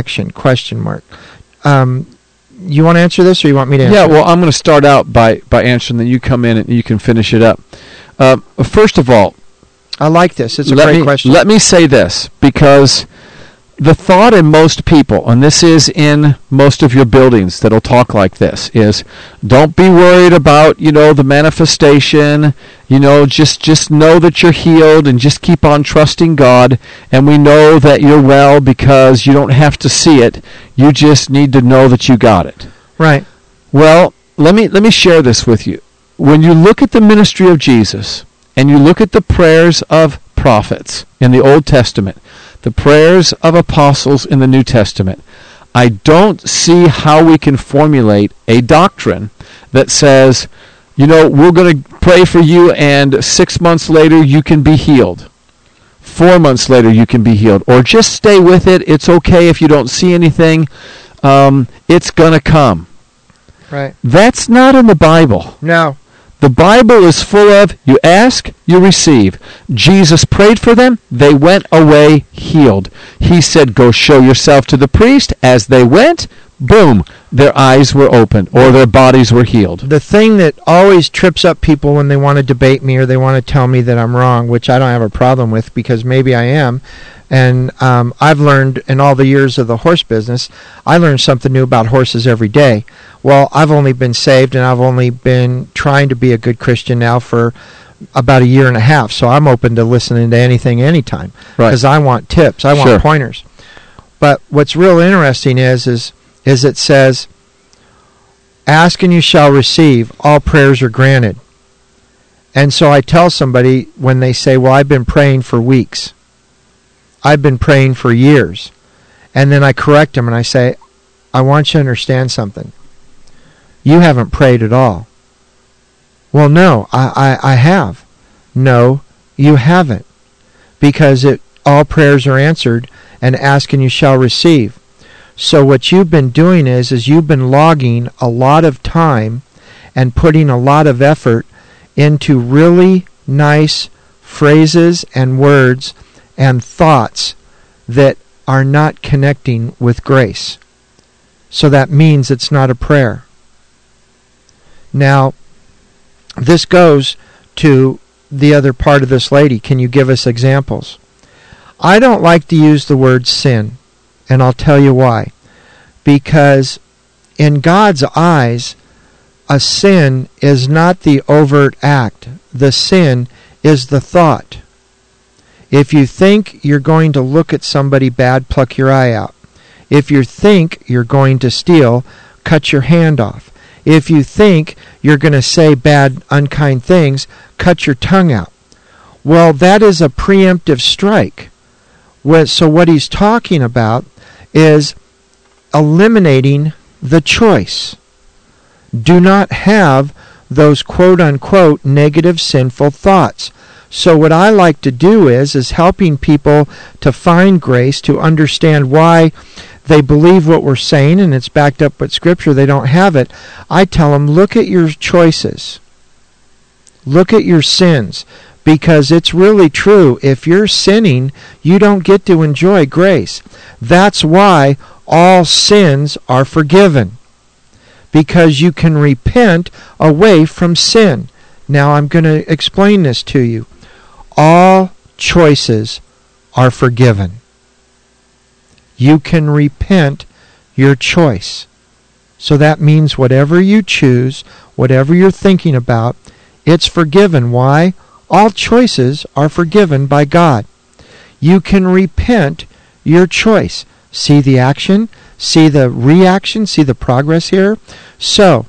You want to answer this, or you want me to answer? Yeah, well, I'm going to start out by answering, then you come in and you can finish it up. First of all, I like this. It's a great question. Let me say this, because the thought in most people, and this is in most of your buildings that'll talk like this, is don't be worried about, the manifestation, just know that you're healed and just keep on trusting God, and we know that you're well because you don't have to see it. You just need to know that you got it. Right. Well, let me share this with you. When you look at the ministry of Jesus, and you look at the prayers of prophets in the Old Testament, the prayers of apostles in the New Testament, I don't see how we can formulate a doctrine that says, we're going to pray for you, and 6 months later you can be healed. 4 months later you can be healed. Or just stay with it. It's okay if you don't see anything. It's going to come. Right. That's not in the Bible. No. The Bible is full of, you ask, you receive. Jesus prayed for them. They went away healed. He said, go show yourself to the priest. As they went, boom, their eyes were opened, or their bodies were healed. The thing that always trips up people when they want to debate me or they want to tell me that I'm wrong, which I don't have a problem with because maybe I am, and I've learned in all the years of the horse business, I learn something new about horses every day. Well, I've only been saved and I've only been trying to be a good Christian now for about a year and a half, so I'm open to listening to anything anytime because I want tips, I want pointers. But what's real interesting is it says, ask and you shall receive, all prayers are granted. And so I tell somebody when they say, well, I've been praying for weeks, I've been praying for years, and then I correct them and I say, I want you to understand something. You haven't prayed at all. Well, no, I have. No, you haven't. Because all prayers are answered, and ask and you shall receive. So what you've been doing is you've been logging a lot of time and putting a lot of effort into really nice phrases and words and thoughts that are not connecting with grace. So that means it's not a prayer. Now, this goes to the other part of this lady. Can you give us examples? I don't like to use the word sin, and I'll tell you why. Because in God's eyes, a sin is not the overt act. The sin is the thought. If you think you're going to look at somebody bad, pluck your eye out. If you think you're going to steal, cut your hand off. If you think you're going to say bad, unkind things, cut your tongue out. Well, that is a preemptive strike. So what he's talking about is eliminating the choice. Do not have those quote-unquote negative sinful thoughts. So what I like to do is helping people to find grace, to understand why they believe what we're saying, and it's backed up with Scripture, they don't have it. I tell them, look at your choices. Look at your sins. Because it's really true. If you're sinning, you don't get to enjoy grace. That's why all sins are forgiven. Because you can repent away from sin. Now I'm going to explain this to you. All choices are forgiven. You can repent your choice. So that means whatever you choose, whatever you're thinking about, it's forgiven. Why? All choices are forgiven by God. You can repent your choice. See the action, see the reaction, see the progress here. So,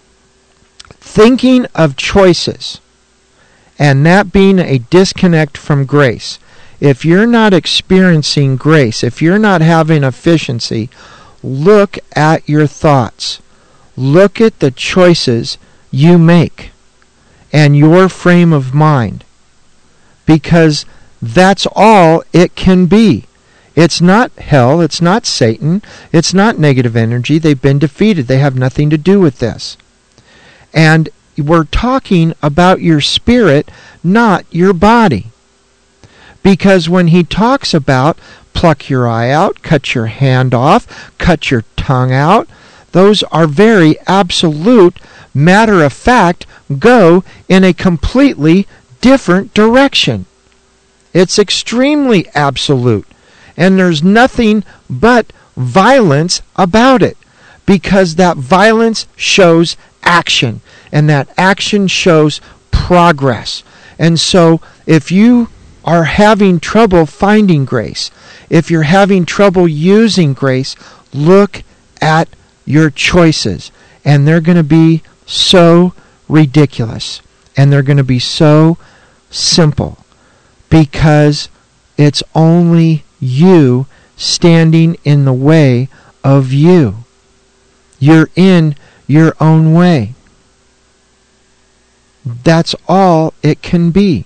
thinking of choices and that being a disconnect from grace, if you're not experiencing grace, if you're not having efficiency, look at your thoughts. Look at the choices you make and your frame of mind, because that's all it can be. It's not hell, it's not Satan, it's not negative energy. They've been defeated. They have nothing to do with this. And we're talking about your spirit, not your body. Because when he talks about pluck your eye out, cut your hand off, cut your tongue out, those are very absolute, matter of fact, go in a completely different direction. It's extremely absolute. And there's nothing but violence about it. Because that violence shows action. And that action shows progress. And so if you are having trouble finding grace, if you're having trouble using grace, look at your choices. And they're going to be so ridiculous. And they're going to be so simple. Because it's only you standing in the way of you. You're in your own way. That's all it can be.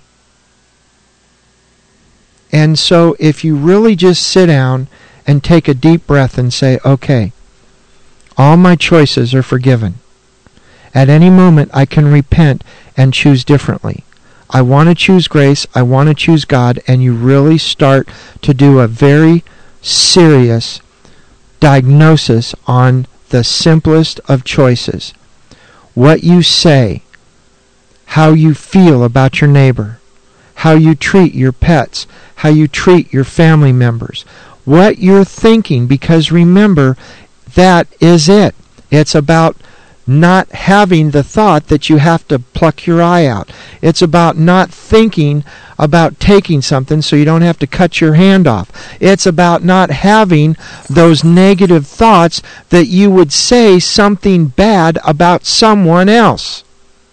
And so if you really just sit down and take a deep breath and say, okay, all my choices are forgiven. At any moment I can repent and choose differently. I want to choose grace, I want to choose God, and you really start to do a very serious diagnosis on the simplest of choices. What you say, how you feel about your neighbor, how you treat your pets, how you treat your family members, what you're thinking, because remember, that is it. It's about not having the thought that you have to pluck your eye out. It's about not thinking about taking something so you don't have to cut your hand off. It's about not having those negative thoughts that you would say something bad about someone else.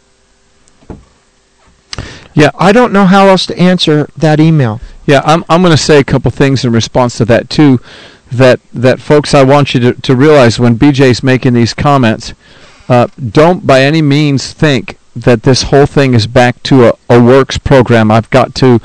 Yeah, I don't know how else to answer that email. Yeah, I'm going to say a couple things in response to that too. That folks, I want you to realize when BJ's making these comments, don't by any means think that this whole thing is back to a works program. I've got to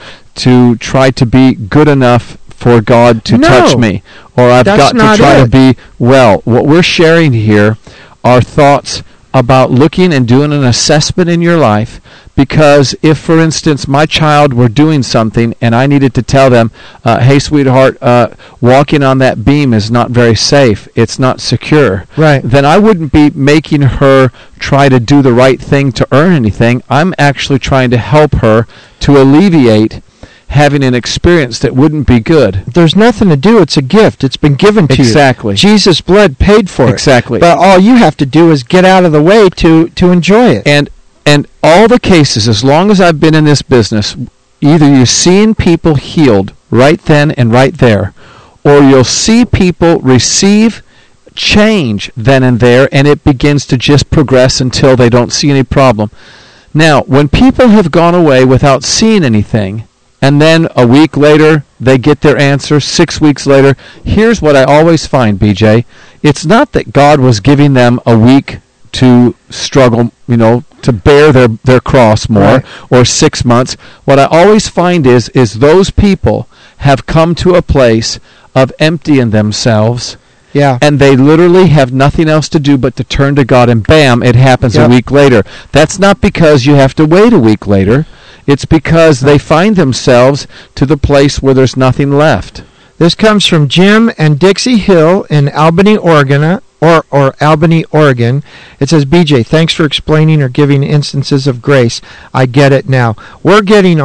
try to be good enough for God to touch me, or I've got to try to be well. What we're sharing here are thoughts about looking and doing an assessment in your life, because if, for instance, my child were doing something and I needed to tell them, hey, sweetheart, walking on that beam is not very safe, it's not secure, right, then I wouldn't be making her try to do the right thing to earn anything. I'm actually trying to help her to alleviate having an experience that wouldn't be good. There's nothing to do. It's a gift. It's been given to you. Exactly. Jesus' blood paid for it. Exactly. But all you have to do is get out of the way to enjoy it. And all the cases, as long as I've been in this business, either you're seeing people healed right then and right there, or you'll see people receive change then and there, and it begins to just progress until they don't see any problem. Now, when people have gone away without seeing anything, and then a week later they get their answer, 6 weeks later, here's what I always find, BJ. It's not that God was giving them a week to struggle, to bear their cross more, right, or 6 months. What I always find is those people have come to a place of emptying themselves, and they literally have nothing else to do but to turn to God, and bam, it happens a week later. That's not because you have to wait a week later. It's because they find themselves to the place where there's nothing left. This comes from Jim and Dixie Hill in Albany, Oregon, or Albany, Oregon. It says, BJ, thanks for explaining or giving instances of grace. I get it now. We're getting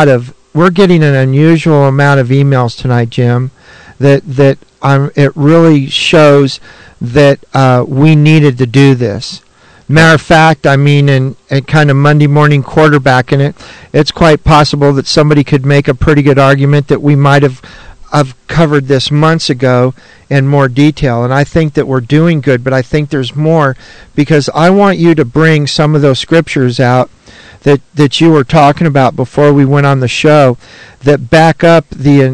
an unusual amount of emails tonight, Jim, that it really shows that we needed to do this. Matter of fact, and kind of Monday morning quarterbacking it, it's quite possible that somebody could make a pretty good argument that we might have covered this months ago in more detail. And I think that we're doing good, but I think there's more, because I want you to bring some of those scriptures out that you were talking about before we went on the show, that back up the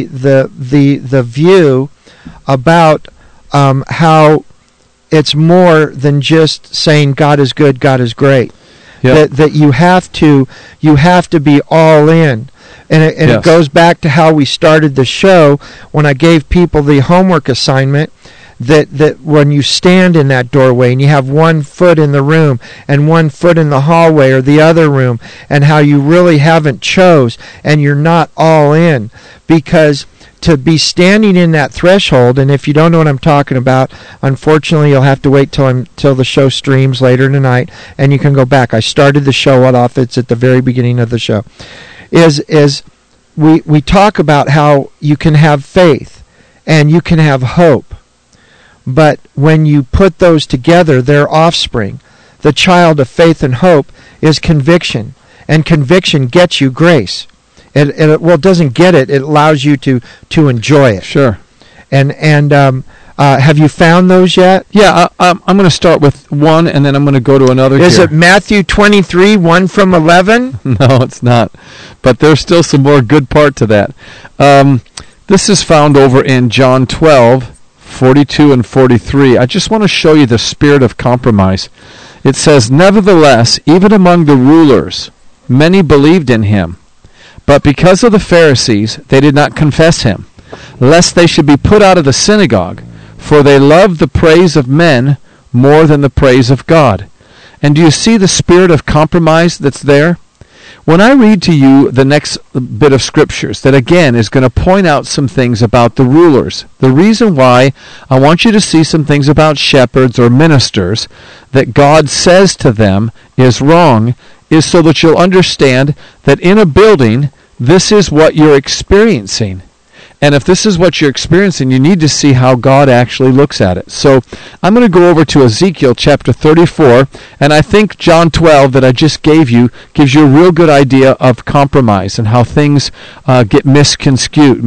view about how it's more than just saying God is good, God is great. Yep. That you have to be all in. And it goes back to how we started the show when I gave people the homework assignment, that when you stand in that doorway and you have 1 foot in the room and 1 foot in the hallway or the other room, and how you really haven't chose and you're not all in, because to be standing in that threshold, and if you don't know what I'm talking about, unfortunately you'll have to wait till the show streams later tonight, and you can go back. I started the show off, it's at the very beginning of the show. Is we talk about how you can have faith and you can have hope, but when you put those together, they're offspring. The child of faith and hope is conviction, and conviction gets you grace. It doesn't get it. It allows you to enjoy it. Sure. And have you found those yet? Yeah, I'm going to start with one, and then I'm going to go to another. Is it Matthew 23, 1 from 11? No, it's not. But there's still some more good part to that. This is found over in John 12, 42 and 43. I just want to show you the spirit of compromise. It says, "Nevertheless, even among the rulers, many believed in him. But because of the Pharisees, they did not confess him, lest they should be put out of the synagogue. For they loved the praise of men more than the praise of God." And do you see the spirit of compromise that's there? When I read to you the next bit of scriptures that again is going to point out some things about the rulers, the reason why I want you to see some things about shepherds or ministers that God says to them is wrong is so that you'll understand that in a building, this is what you're experiencing. And if this is what you're experiencing, you need to see how God actually looks at it. So I'm going to go over to Ezekiel chapter 34, and I think John 12 that I just gave you gives you a real good idea of compromise and how things get misconstrued,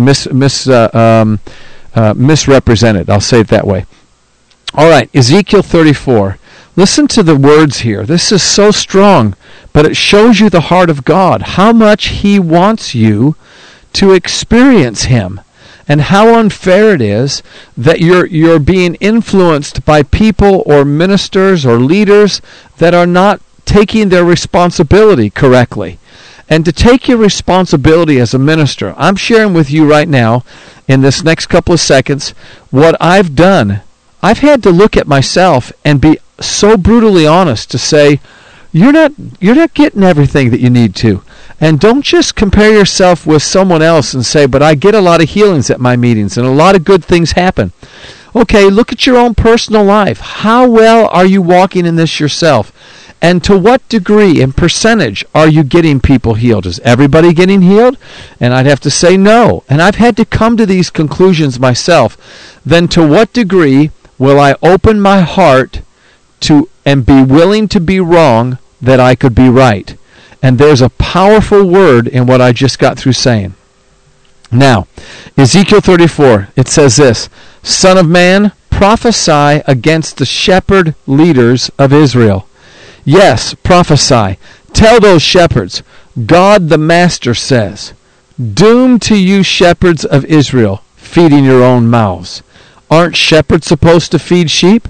misrepresented. I'll say it that way. All right, Ezekiel 34. Listen to the words here. This is so strong, but it shows you the heart of God, how much he wants you to experience him, and how unfair it is that you're being influenced by people or ministers or leaders that are not taking their responsibility correctly. And to take your responsibility as a minister, I'm sharing with you right now in this next couple of seconds what I've done. I've had to look at myself and be so brutally honest to say, you're not getting everything that you need to. And don't just compare yourself with someone else and say, but I get a lot of healings at my meetings and a lot of good things happen. Okay, look at your own personal life. How well are you walking in this yourself? And to what degree and percentage are you getting people healed? Is everybody getting healed? And I'd have to say no. And I've had to come to these conclusions myself. Then to what degree will I open my heart to and be willing to be wrong that I could be right? And there's a powerful word in what I just got through saying. Now, Ezekiel 34, it says this, "Son of man, prophesy against the shepherd leaders of Israel. Yes, prophesy. Tell those shepherds, God the Master says, doom to you shepherds of Israel, feeding your own mouths. Aren't shepherds supposed to feed sheep?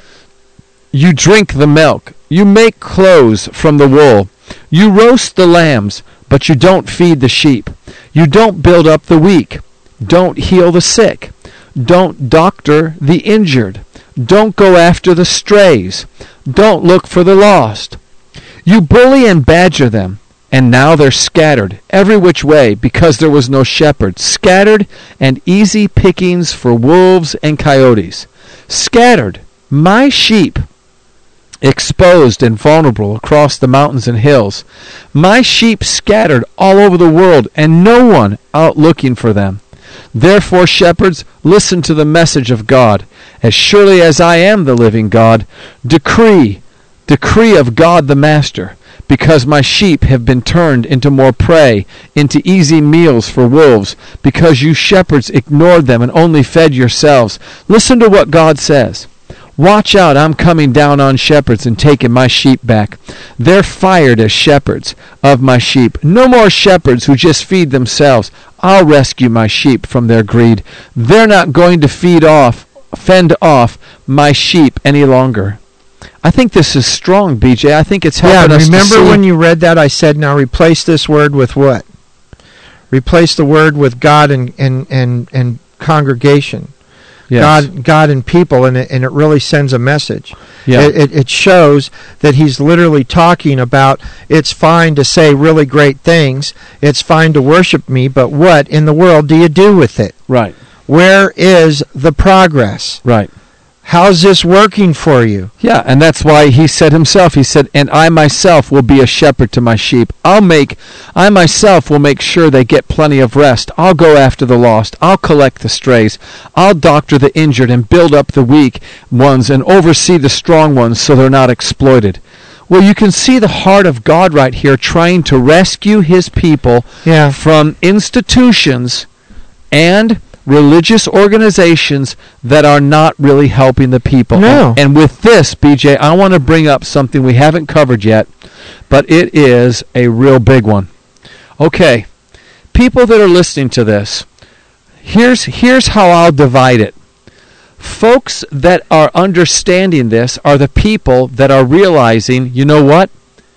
You drink the milk. You make clothes from the wool. You roast the lambs, but you don't feed the sheep. You don't build up the weak. Don't heal the sick. Don't doctor the injured. Don't go after the strays. Don't look for the lost. You bully and badger them, and now they're scattered every which way because there was no shepherd. Scattered and easy pickings for wolves and coyotes. Scattered, my sheep, exposed and vulnerable across the mountains and hills. My sheep scattered all over the world, and no one out looking for them. Therefore, shepherds, listen to the message of God. As surely as I am the living God, decree of God the Master, because my sheep have been turned into more prey, into easy meals for wolves, because you shepherds ignored them and only fed yourselves. Listen to what God says. Watch out, I'm coming down on shepherds and taking my sheep back. They're fired as shepherds of my sheep. No more shepherds who just feed themselves. I'll rescue my sheep from their greed. They're not going to fend off my sheep any longer. I think this is strong, BJ. I think it's helping us to see. Remember when you read that, I said, now replace this word with what? Replace the word with God and congregation. Yes. God and people, and it really sends a message. Yeah. It shows that he's literally talking about it's fine to say really great things. It's fine to worship me, but what in the world do you do with it? Right. Where is the progress? Right. How's this working for you? Yeah, and that's why he said himself, he said, and I myself will be a shepherd to my sheep. I myself will make sure they get plenty of rest. I'll go after the lost. I'll collect the strays. I'll doctor the injured and build up the weak ones and oversee the strong ones so they're not exploited. Well, you can see the heart of God right here trying to rescue his people from institutions and religious organizations that are not really helping the people. No. And with this, BJ, I want to bring up something we haven't covered yet, but it is a real big one. Okay, people that are listening to this, here's how I'll divide it. folks that are understanding this are the people that are realizing, you know what?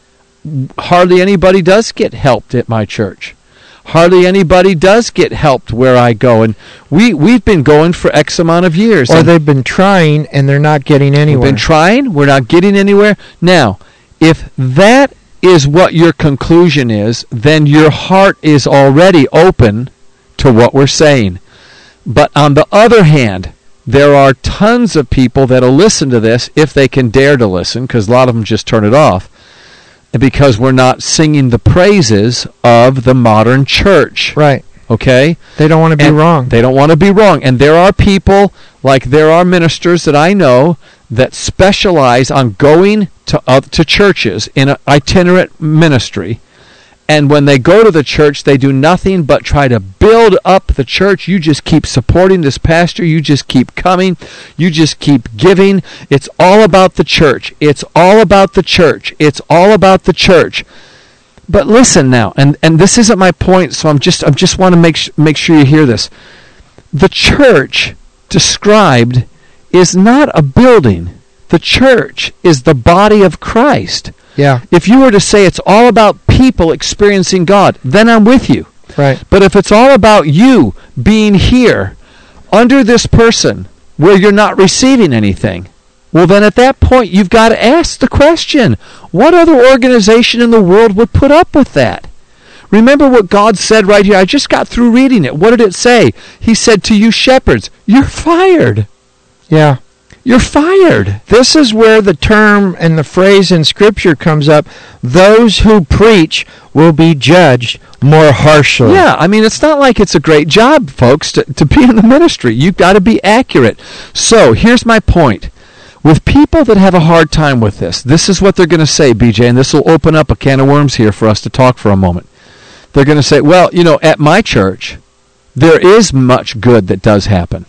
Hardly anybody does get helped at my church. Hardly anybody does get helped where I go. And we've been going for X amount of years. Or they've been trying and they're not getting anywhere. We've been trying, we're not getting anywhere. Now, if that is what your conclusion is, then your heart is already open to what we're saying. But on the other hand, there are tons of people that'll listen to this if they can dare to listen, because a lot of them just turn it off, because we're not singing the praises of the modern church. Right. Okay? They don't want to be wrong. They don't want to be wrong. And there are people, like there are ministers that I know that specialize on going to churches in an itinerant ministry. And when they go to the church, they do nothing but try to build up the church. You just keep supporting this pastor. You just keep coming. You just keep giving. It's all about the church. It's all about the church. It's all about the church. But listen now, and this isn't my point, so I'm just want to make sure you hear this. The church described is not a building. The church is the body of Christ. Yeah. If you were to say it's all about people experiencing God, then I'm with you. Right. But if it's all about you being here under this person where you're not receiving anything, well, then at that point you've got to ask the question, what other organization in the world would put up with that? Remember what God said right here. I just got through reading it. What did it say? He said to you shepherds, you're fired. Yeah. You're fired. This is where the term and the phrase in Scripture comes up, those who preach will be judged more harshly. Yeah, I mean, it's not like it's a great job, folks, to be in the ministry. You've got to be accurate. So, here's my point. With people that have a hard time with this is what they're going to say, BJ, and this will open up a can of worms here for us to talk for a moment. They're going to say, well, at my church, there is much good that does happen.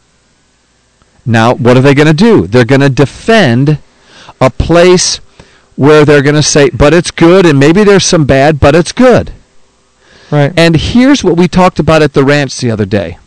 Now, what are they going to do? They're going to defend a place where they're going to say, but it's good, and maybe there's some bad, but it's good. Right. And here's what we talked about at the ranch the other day.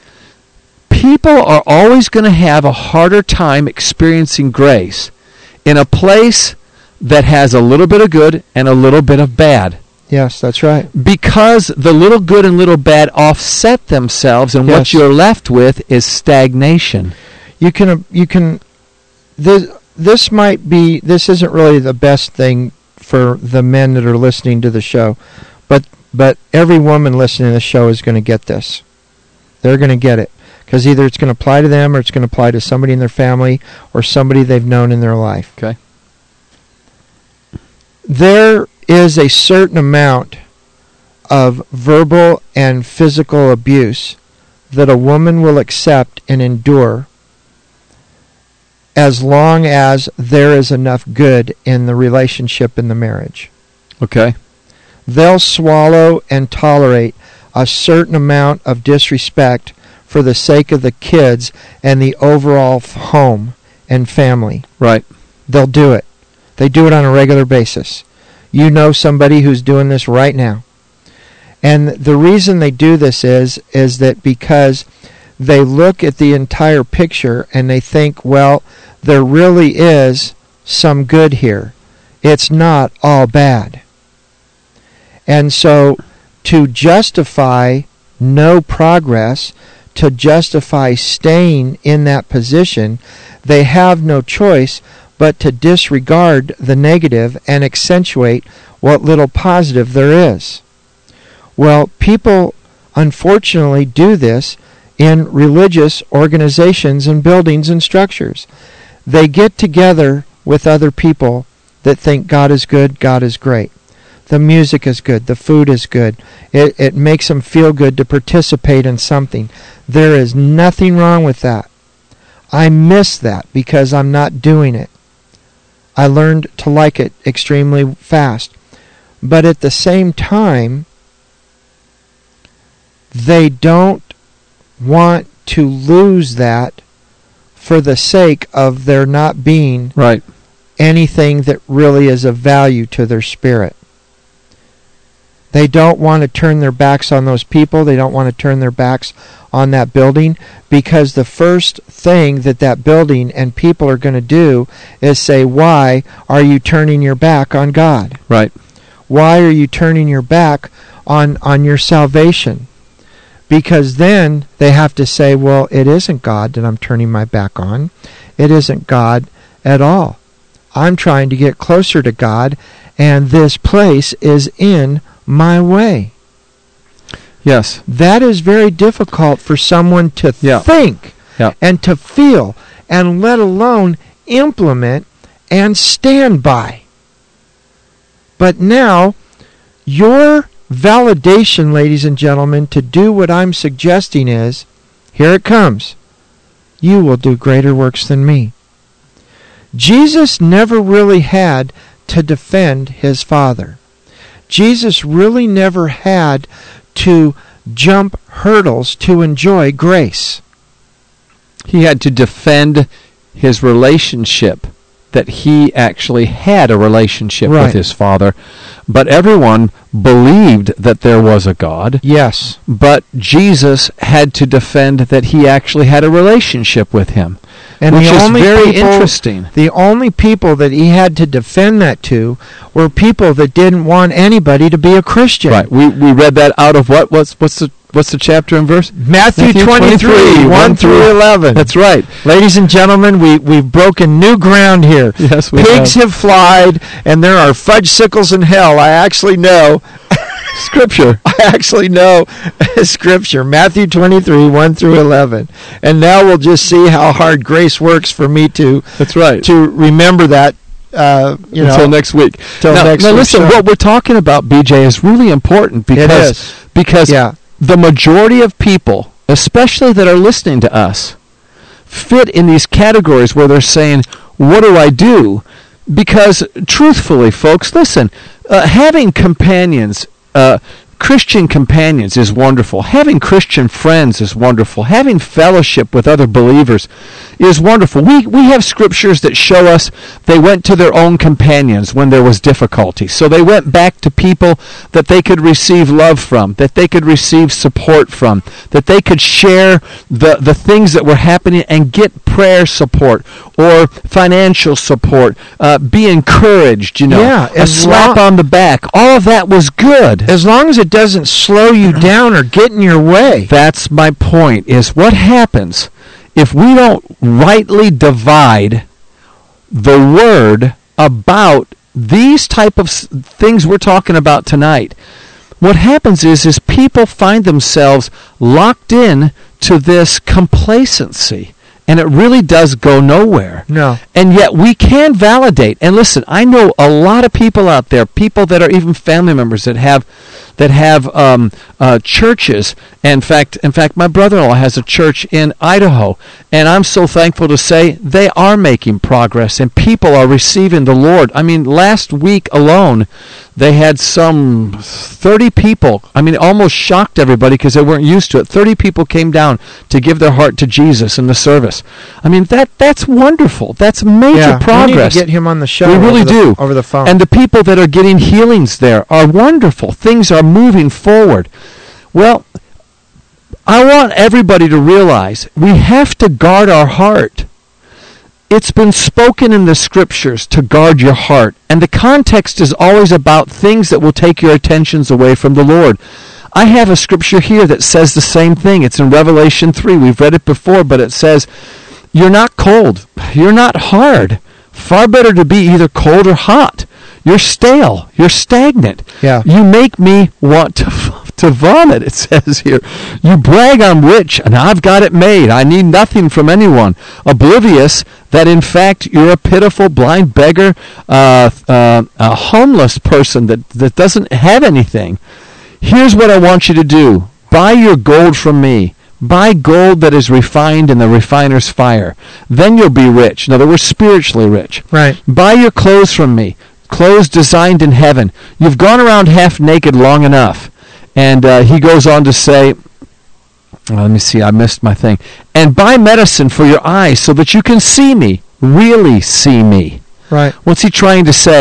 People are always going to have a harder time experiencing grace in a place that has a little bit of good and a little bit of bad. Yes, that's right. Because the little good and little bad offset themselves, and what you're left with is stagnation. You can. This isn't really the best thing for the men that are listening to the show, but every woman listening to the show is going to get this. They're going to get it, because either it's going to apply to them or it's going to apply to somebody in their family or somebody they've known in their life. Okay. There is a certain amount of verbal and physical abuse that a woman will accept and endure as long as there is enough good in the relationship in the marriage. Okay. They'll swallow and tolerate a certain amount of disrespect for the sake of the kids and the overall home and family. Right. They'll do it. They do it on a regular basis. You know somebody who's doing this right now. And the reason they do this is that because they look at the entire picture and they think, well, there really is some good here. It's not all bad. And so to justify no progress, to justify staying in that position, they have no choice but to disregard the negative and accentuate what little positive there is. Well, people unfortunately do this in religious organizations and buildings and structures. They get together with other people that think God is good, God is great. The music is good, the food is good. It makes them feel good to participate in something. There is nothing wrong with that. I miss that because I'm not doing it. I learned to like it extremely fast. But at the same time, they don't want to lose that for the sake of there not being anything that really is of value to their spirit. They don't want to turn their backs on those people. They don't want to turn their backs on that building, because the first thing that building and people are going to do is say, why are you turning your back on God? Right. Why are you turning your back on your salvation? Because then they have to say, well, it isn't God that I'm turning my back on. It isn't God at all. I'm trying to get closer to God, and this place is in my way. Yes. That is very difficult for someone to think and to feel, and let alone implement and stand by. But now, your validation, ladies and gentlemen, to do what I'm suggesting is, here it comes. You will do greater works than me. Jesus never really had to defend his Father. Jesus really never had to jump hurdles to enjoy grace. He had to defend his relationship, that he actually had a relationship with his Father. But everyone believed that there was a God. Yes. But Jesus had to defend that he actually had a relationship with him. And which is very interesting. The only people that he had to defend that to were people that didn't want anybody to be a Christian. Right. We read that out of what? What's the chapter and verse? Matthew 23, 1 through 11. That's right. Ladies and gentlemen, we've broken new ground here. Yes, we Pigs have flied, and there are fudge sickles in hell. I actually know Scripture. I actually know Scripture. Matthew 23, 1 through 11. And now we'll just see how hard grace works for me to remember that. Until next week. Now listen, what we're talking about, BJ, is really important because the majority of people, especially that are listening to us, fit in these categories where they're saying, what do I do? Because truthfully, folks, listen, having companions, Christian companions is wonderful. Having Christian friends is wonderful. Having fellowship with other believers is wonderful. We have scriptures that show us they went to their own companions when there was difficulty. So they went back to people that they could receive love from, that they could receive support from, that they could share the things that were happening and get prayer support or financial support, be encouraged, a slap on the back. All of that was good. As long as it doesn't slow you down or get in your way. That's my point, is what happens if we don't rightly divide the word about these type of things we're talking about tonight. What happens is people find themselves locked in to this complacency. And it really does go nowhere. No. And yet we can validate. And listen, I know a lot of people out there, people that are even family members that have churches. In fact, my brother-in-law has a church in Idaho, and I'm so thankful to say they are making progress, and people are receiving the Lord. I mean, last week alone, they had some 30 people. I mean, it almost shocked everybody because they weren't used to it. 30 people came down to give their heart to Jesus in the service. I mean, that's wonderful. That's major progress. We need to get him on the show. We really do. Over the phone. And the people that are getting healings there are wonderful. Things are moving forward. Well, I want everybody to realize we have to guard our heart. It's been spoken in the scriptures to guard your heart. And the context is always about things that will take your attentions away from the Lord. I have a scripture here that says the same thing. It's in Revelation 3. We've read it before, but it says, you're not cold. You're not hard. Far better to be either cold or hot. You're stale. You're stagnant. Yeah. You make me want to vomit, it says here. You brag I'm rich, and I've got it made. I need nothing from anyone. Oblivious that, in fact, you're a pitiful blind beggar, a homeless person that doesn't have anything. Here's what I want you to do. Buy your gold from me. Buy gold that is refined in the refiner's fire. Then you'll be rich. In other words, spiritually rich. Right. Buy your clothes from me. Clothes designed in heaven. You've gone around half naked long enough. And he goes on to say, let me see, I missed my thing. And buy medicine for your eyes so that you can see me, really see me. Right. What's he trying to say?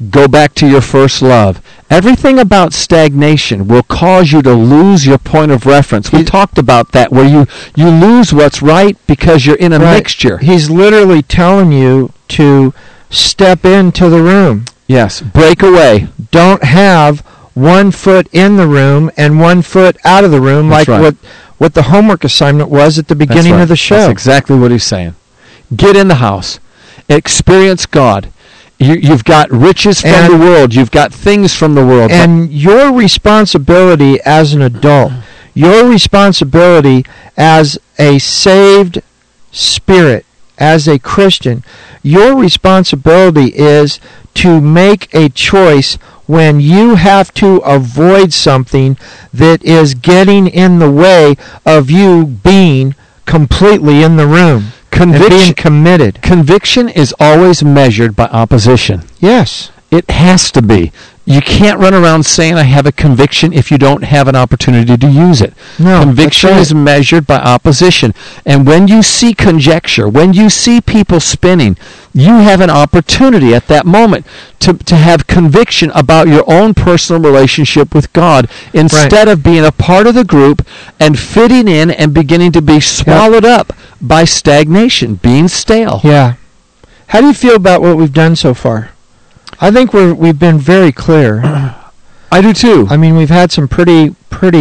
Go back to your first love. Everything about stagnation will cause you to lose your point of reference. We talked about that, where you lose what's right because you're in a mixture. He's literally telling you to step into the room. Yes, break away. Don't have 1 foot in the room and 1 foot out of the room. That's right. what the homework assignment was at the beginning of the show. That's exactly what he's saying. Get in the house. Experience God. You've got riches from the world. You've got things from the world. And your responsibility as an adult, your responsibility as a saved spirit, as a Christian, your responsibility is to make a choice when you have to avoid something that is getting in the way of you being completely in the room. And being committed. Conviction is always measured by opposition. Yes. It has to be. You can't run around saying I have a conviction if you don't have an opportunity to use it. No, conviction is measured by opposition. And when you see conjecture, when you see people spinning, you have an opportunity at that moment to have conviction about your own personal relationship with God instead of being a part of the group and fitting in and beginning to be swallowed up by stagnation, being stale. Yeah. How do you feel about what we've done so far? I think we've been very clear. I do too. I mean, we've had some pretty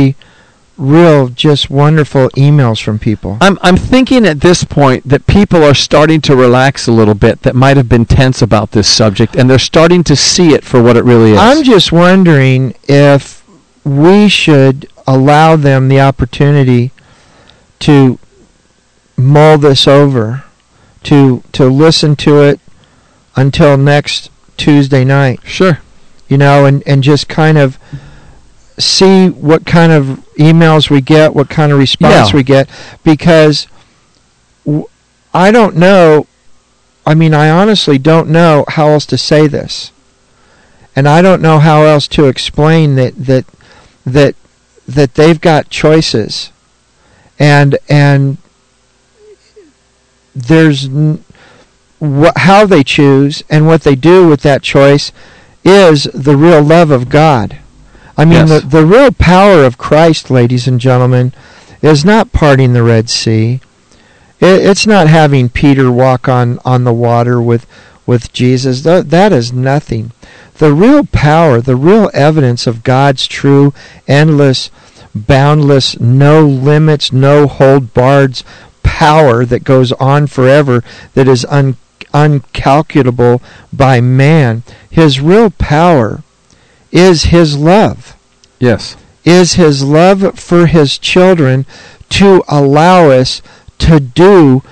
real, just wonderful emails from people. I'm thinking at this point that people are starting to relax a little bit that might have been tense about this subject, and they're starting to see it for what it really is. I'm just wondering if we should allow them the opportunity to mull this over, to listen to it until next Tuesday night. Sure. You know, and just kind of see what kind of emails we get, what kind of response we get, because I don't know, I mean, I honestly don't know how else to say this. And I don't know how else to explain that they've got choices. And there's how they choose and what they do with that choice is the real love of God. I mean, the real power of Christ, ladies and gentlemen, is not parting the Red Sea. It's not having Peter walk on the water with Jesus. That is nothing. The real power, the real evidence of God's true, endless, boundless, no limits, no hold bars power that goes on forever, that is uncalculable by man. His real power is His love. Yes. Is His love for His children to allow us to do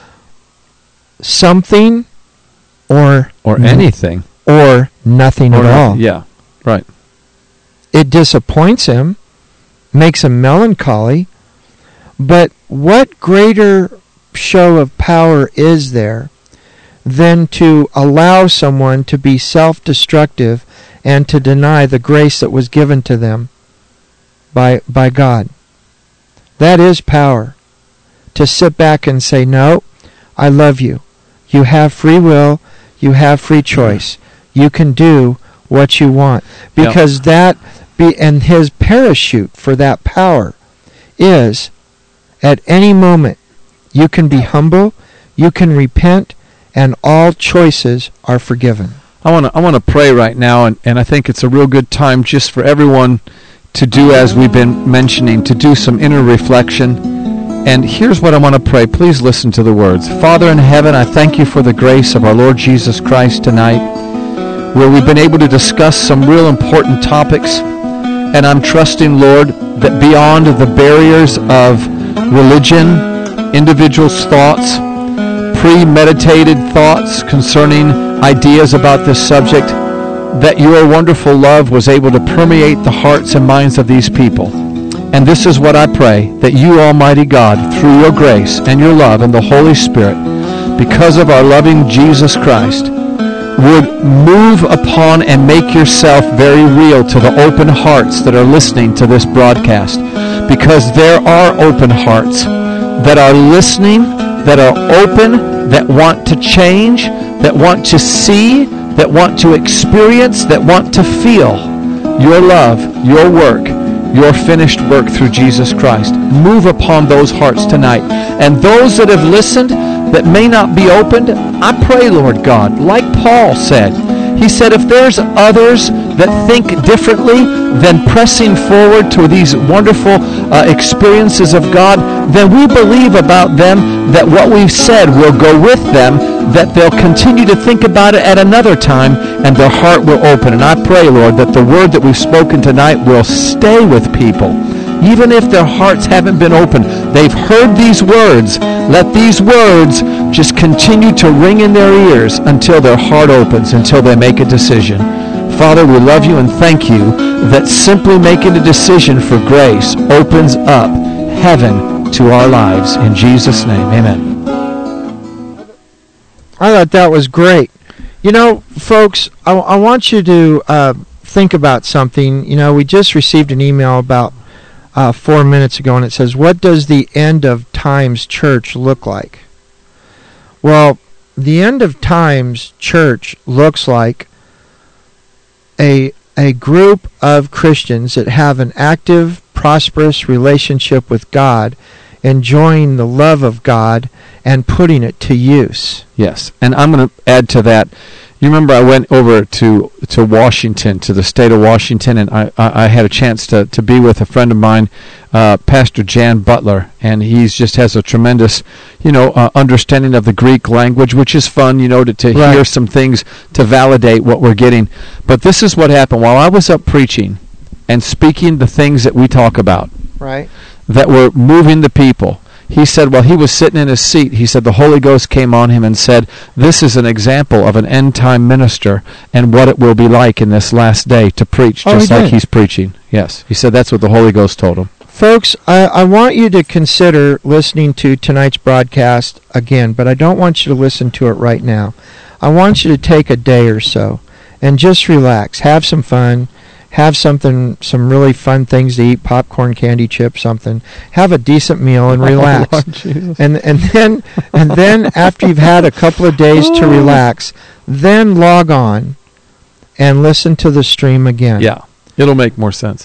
something or anything or nothing at all. Yeah, right. It disappoints Him, makes Him melancholy, but what greater show of power is there than to allow someone to be self-destructive and to deny the grace that was given to them by God? That is power. To sit back and say, no, I love you. You have free will. You have free choice. You can do what you want. Because and His parachute for that power is at any moment you can be humble, you can repent, and all choices are forgiven. I want to pray right now, and I think it's a real good time just for everyone to do as we've been mentioning, to do some inner reflection. And here's what I want to pray. Please listen to the words. Father in heaven, I thank you for the grace of our Lord Jesus Christ tonight, where we've been able to discuss some real important topics. And I'm trusting, Lord, that beyond the barriers of religion, individuals' thoughts, premeditated thoughts concerning ideas about this subject, that your wonderful love was able to permeate the hearts and minds of these people. And this is what I pray, that you, Almighty God, through your grace and your love and the Holy Spirit, because of our loving Jesus Christ, would move upon and make yourself very real to the open hearts that are listening to this broadcast. Because there are open hearts that are listening, that are open, that want to change, that want to see that want to experience, that want to feel your love, your work, your finished work through Jesus Christ. Move upon those hearts tonight. And those that have listened that may not be opened, I pray, Lord God, like Paul said, he said, if there's others that think differently than pressing forward to these wonderful experiences of God, then we believe about them that what we've said will go with them, that they'll continue to think about it at another time, and their heart will open. And I pray, Lord, that the word that we've spoken tonight will stay with people. Even if their hearts haven't been opened, they've heard these words. Let these words just continue to ring in their ears until their heart opens, until they make a decision. Father, we love you and thank you that simply making a decision for grace opens up heaven to our lives. In Jesus' name, amen. I thought that was great. You know, folks, I want you to think about something. You know, we just received an email about 4 minutes ago, and it says, what does the end of times church look like? Well, the end of times church looks like a group of Christians that have an active, prosperous relationship with God, enjoying the love of God and putting it to use. Yes, and I'm going to add to that. You remember I went over to Washington, to the state of Washington, and I had a chance to be with a friend of mine, Pastor Jan Butler, and he just has a tremendous, understanding of the Greek language, which is fun, to Right. hear some things to validate what we're getting. But this is what happened. While I was up preaching and speaking the things that we talk about, Right. that were moving the people, he said, while he was sitting in his seat, he said the Holy Ghost came on him and said, this is an example of an end-time minister and what it will be like in this last day to preach, just like he's preaching. Yes, he said that's what the Holy Ghost told him. Folks, I want you to consider listening to tonight's broadcast again, but I don't want you to listen to it right now. I want you to take a day or so and just relax, have some fun, have some really fun things to eat, popcorn, candy, chips, something. Have a decent meal and relax. Lord Jesus. And then after you've had a couple of days to relax, then log on and listen to the stream again. Yeah, it'll make more sense.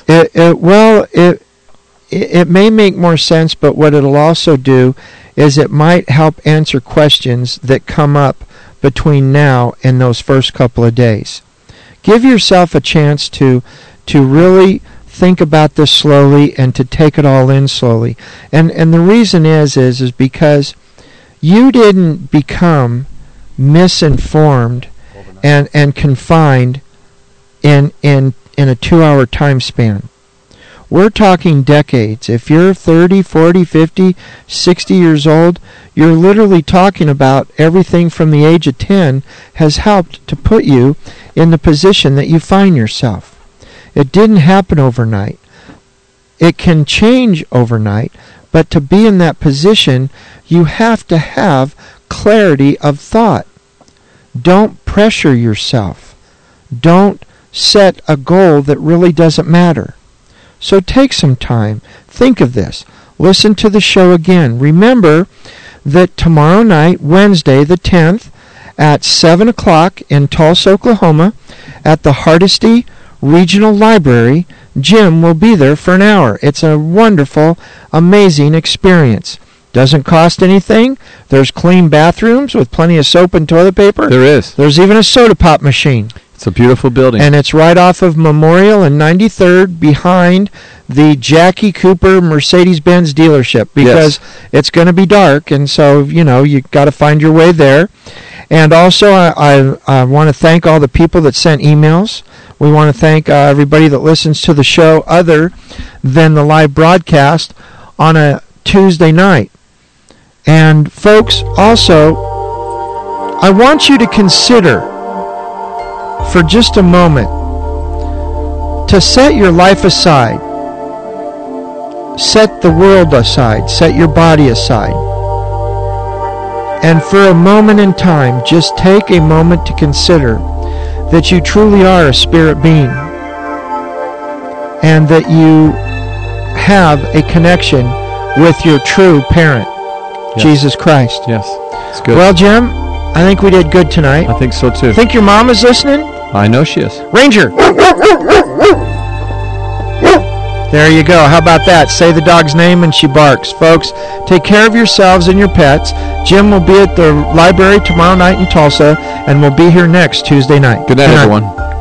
It may make more sense, but what it'll also do is it might help answer questions that come up between now and those first couple of days. Give yourself a chance to really think about this slowly and to take it all in slowly. And the reason is because you didn't become misinformed and confined in a 2-hour time span. We're talking decades. If you're 30, 40, 50, 60 years old, you're literally talking about everything from the age of 10 has helped to put you in the position that you find yourself. It didn't happen overnight. It can change overnight, but to be in that position, you have to have clarity of thought. Don't pressure yourself. Don't set a goal that really doesn't matter. So take some time. Think of this. Listen to the show again. Remember that tomorrow night, Wednesday the 10th, at 7 o'clock in Tulsa, Oklahoma, at the Hardesty Regional Library, Jim will be there for an hour. It's a wonderful, amazing experience. Doesn't cost anything. There's clean bathrooms with plenty of soap and toilet paper. There is. There's even a soda pop machine. It's a beautiful building. And it's right off of Memorial and 93rd behind the Jackie Cooper Mercedes-Benz dealership, because it's going to be dark, and so, you got to find your way there. And also, I want to thank all the people that sent emails. We want to thank everybody that listens to the show other than the live broadcast on a Tuesday night. And folks, also, I want you to consider for just a moment to set your life aside, set the world aside, set your body aside, and for a moment in time, just take a moment to consider that you truly are a spirit being and that you have a connection with your true parent, Jesus Christ. Yes, it's good. Well, Jim, I think we did good tonight. I think so too. Think your mom is listening? I know she is. Ranger. There you go. How about that? Say the dog's name and she barks. Folks, take care of yourselves and your pets. Jim will be at the library tomorrow night in Tulsa, and we'll be here next Tuesday night. Good night, everyone.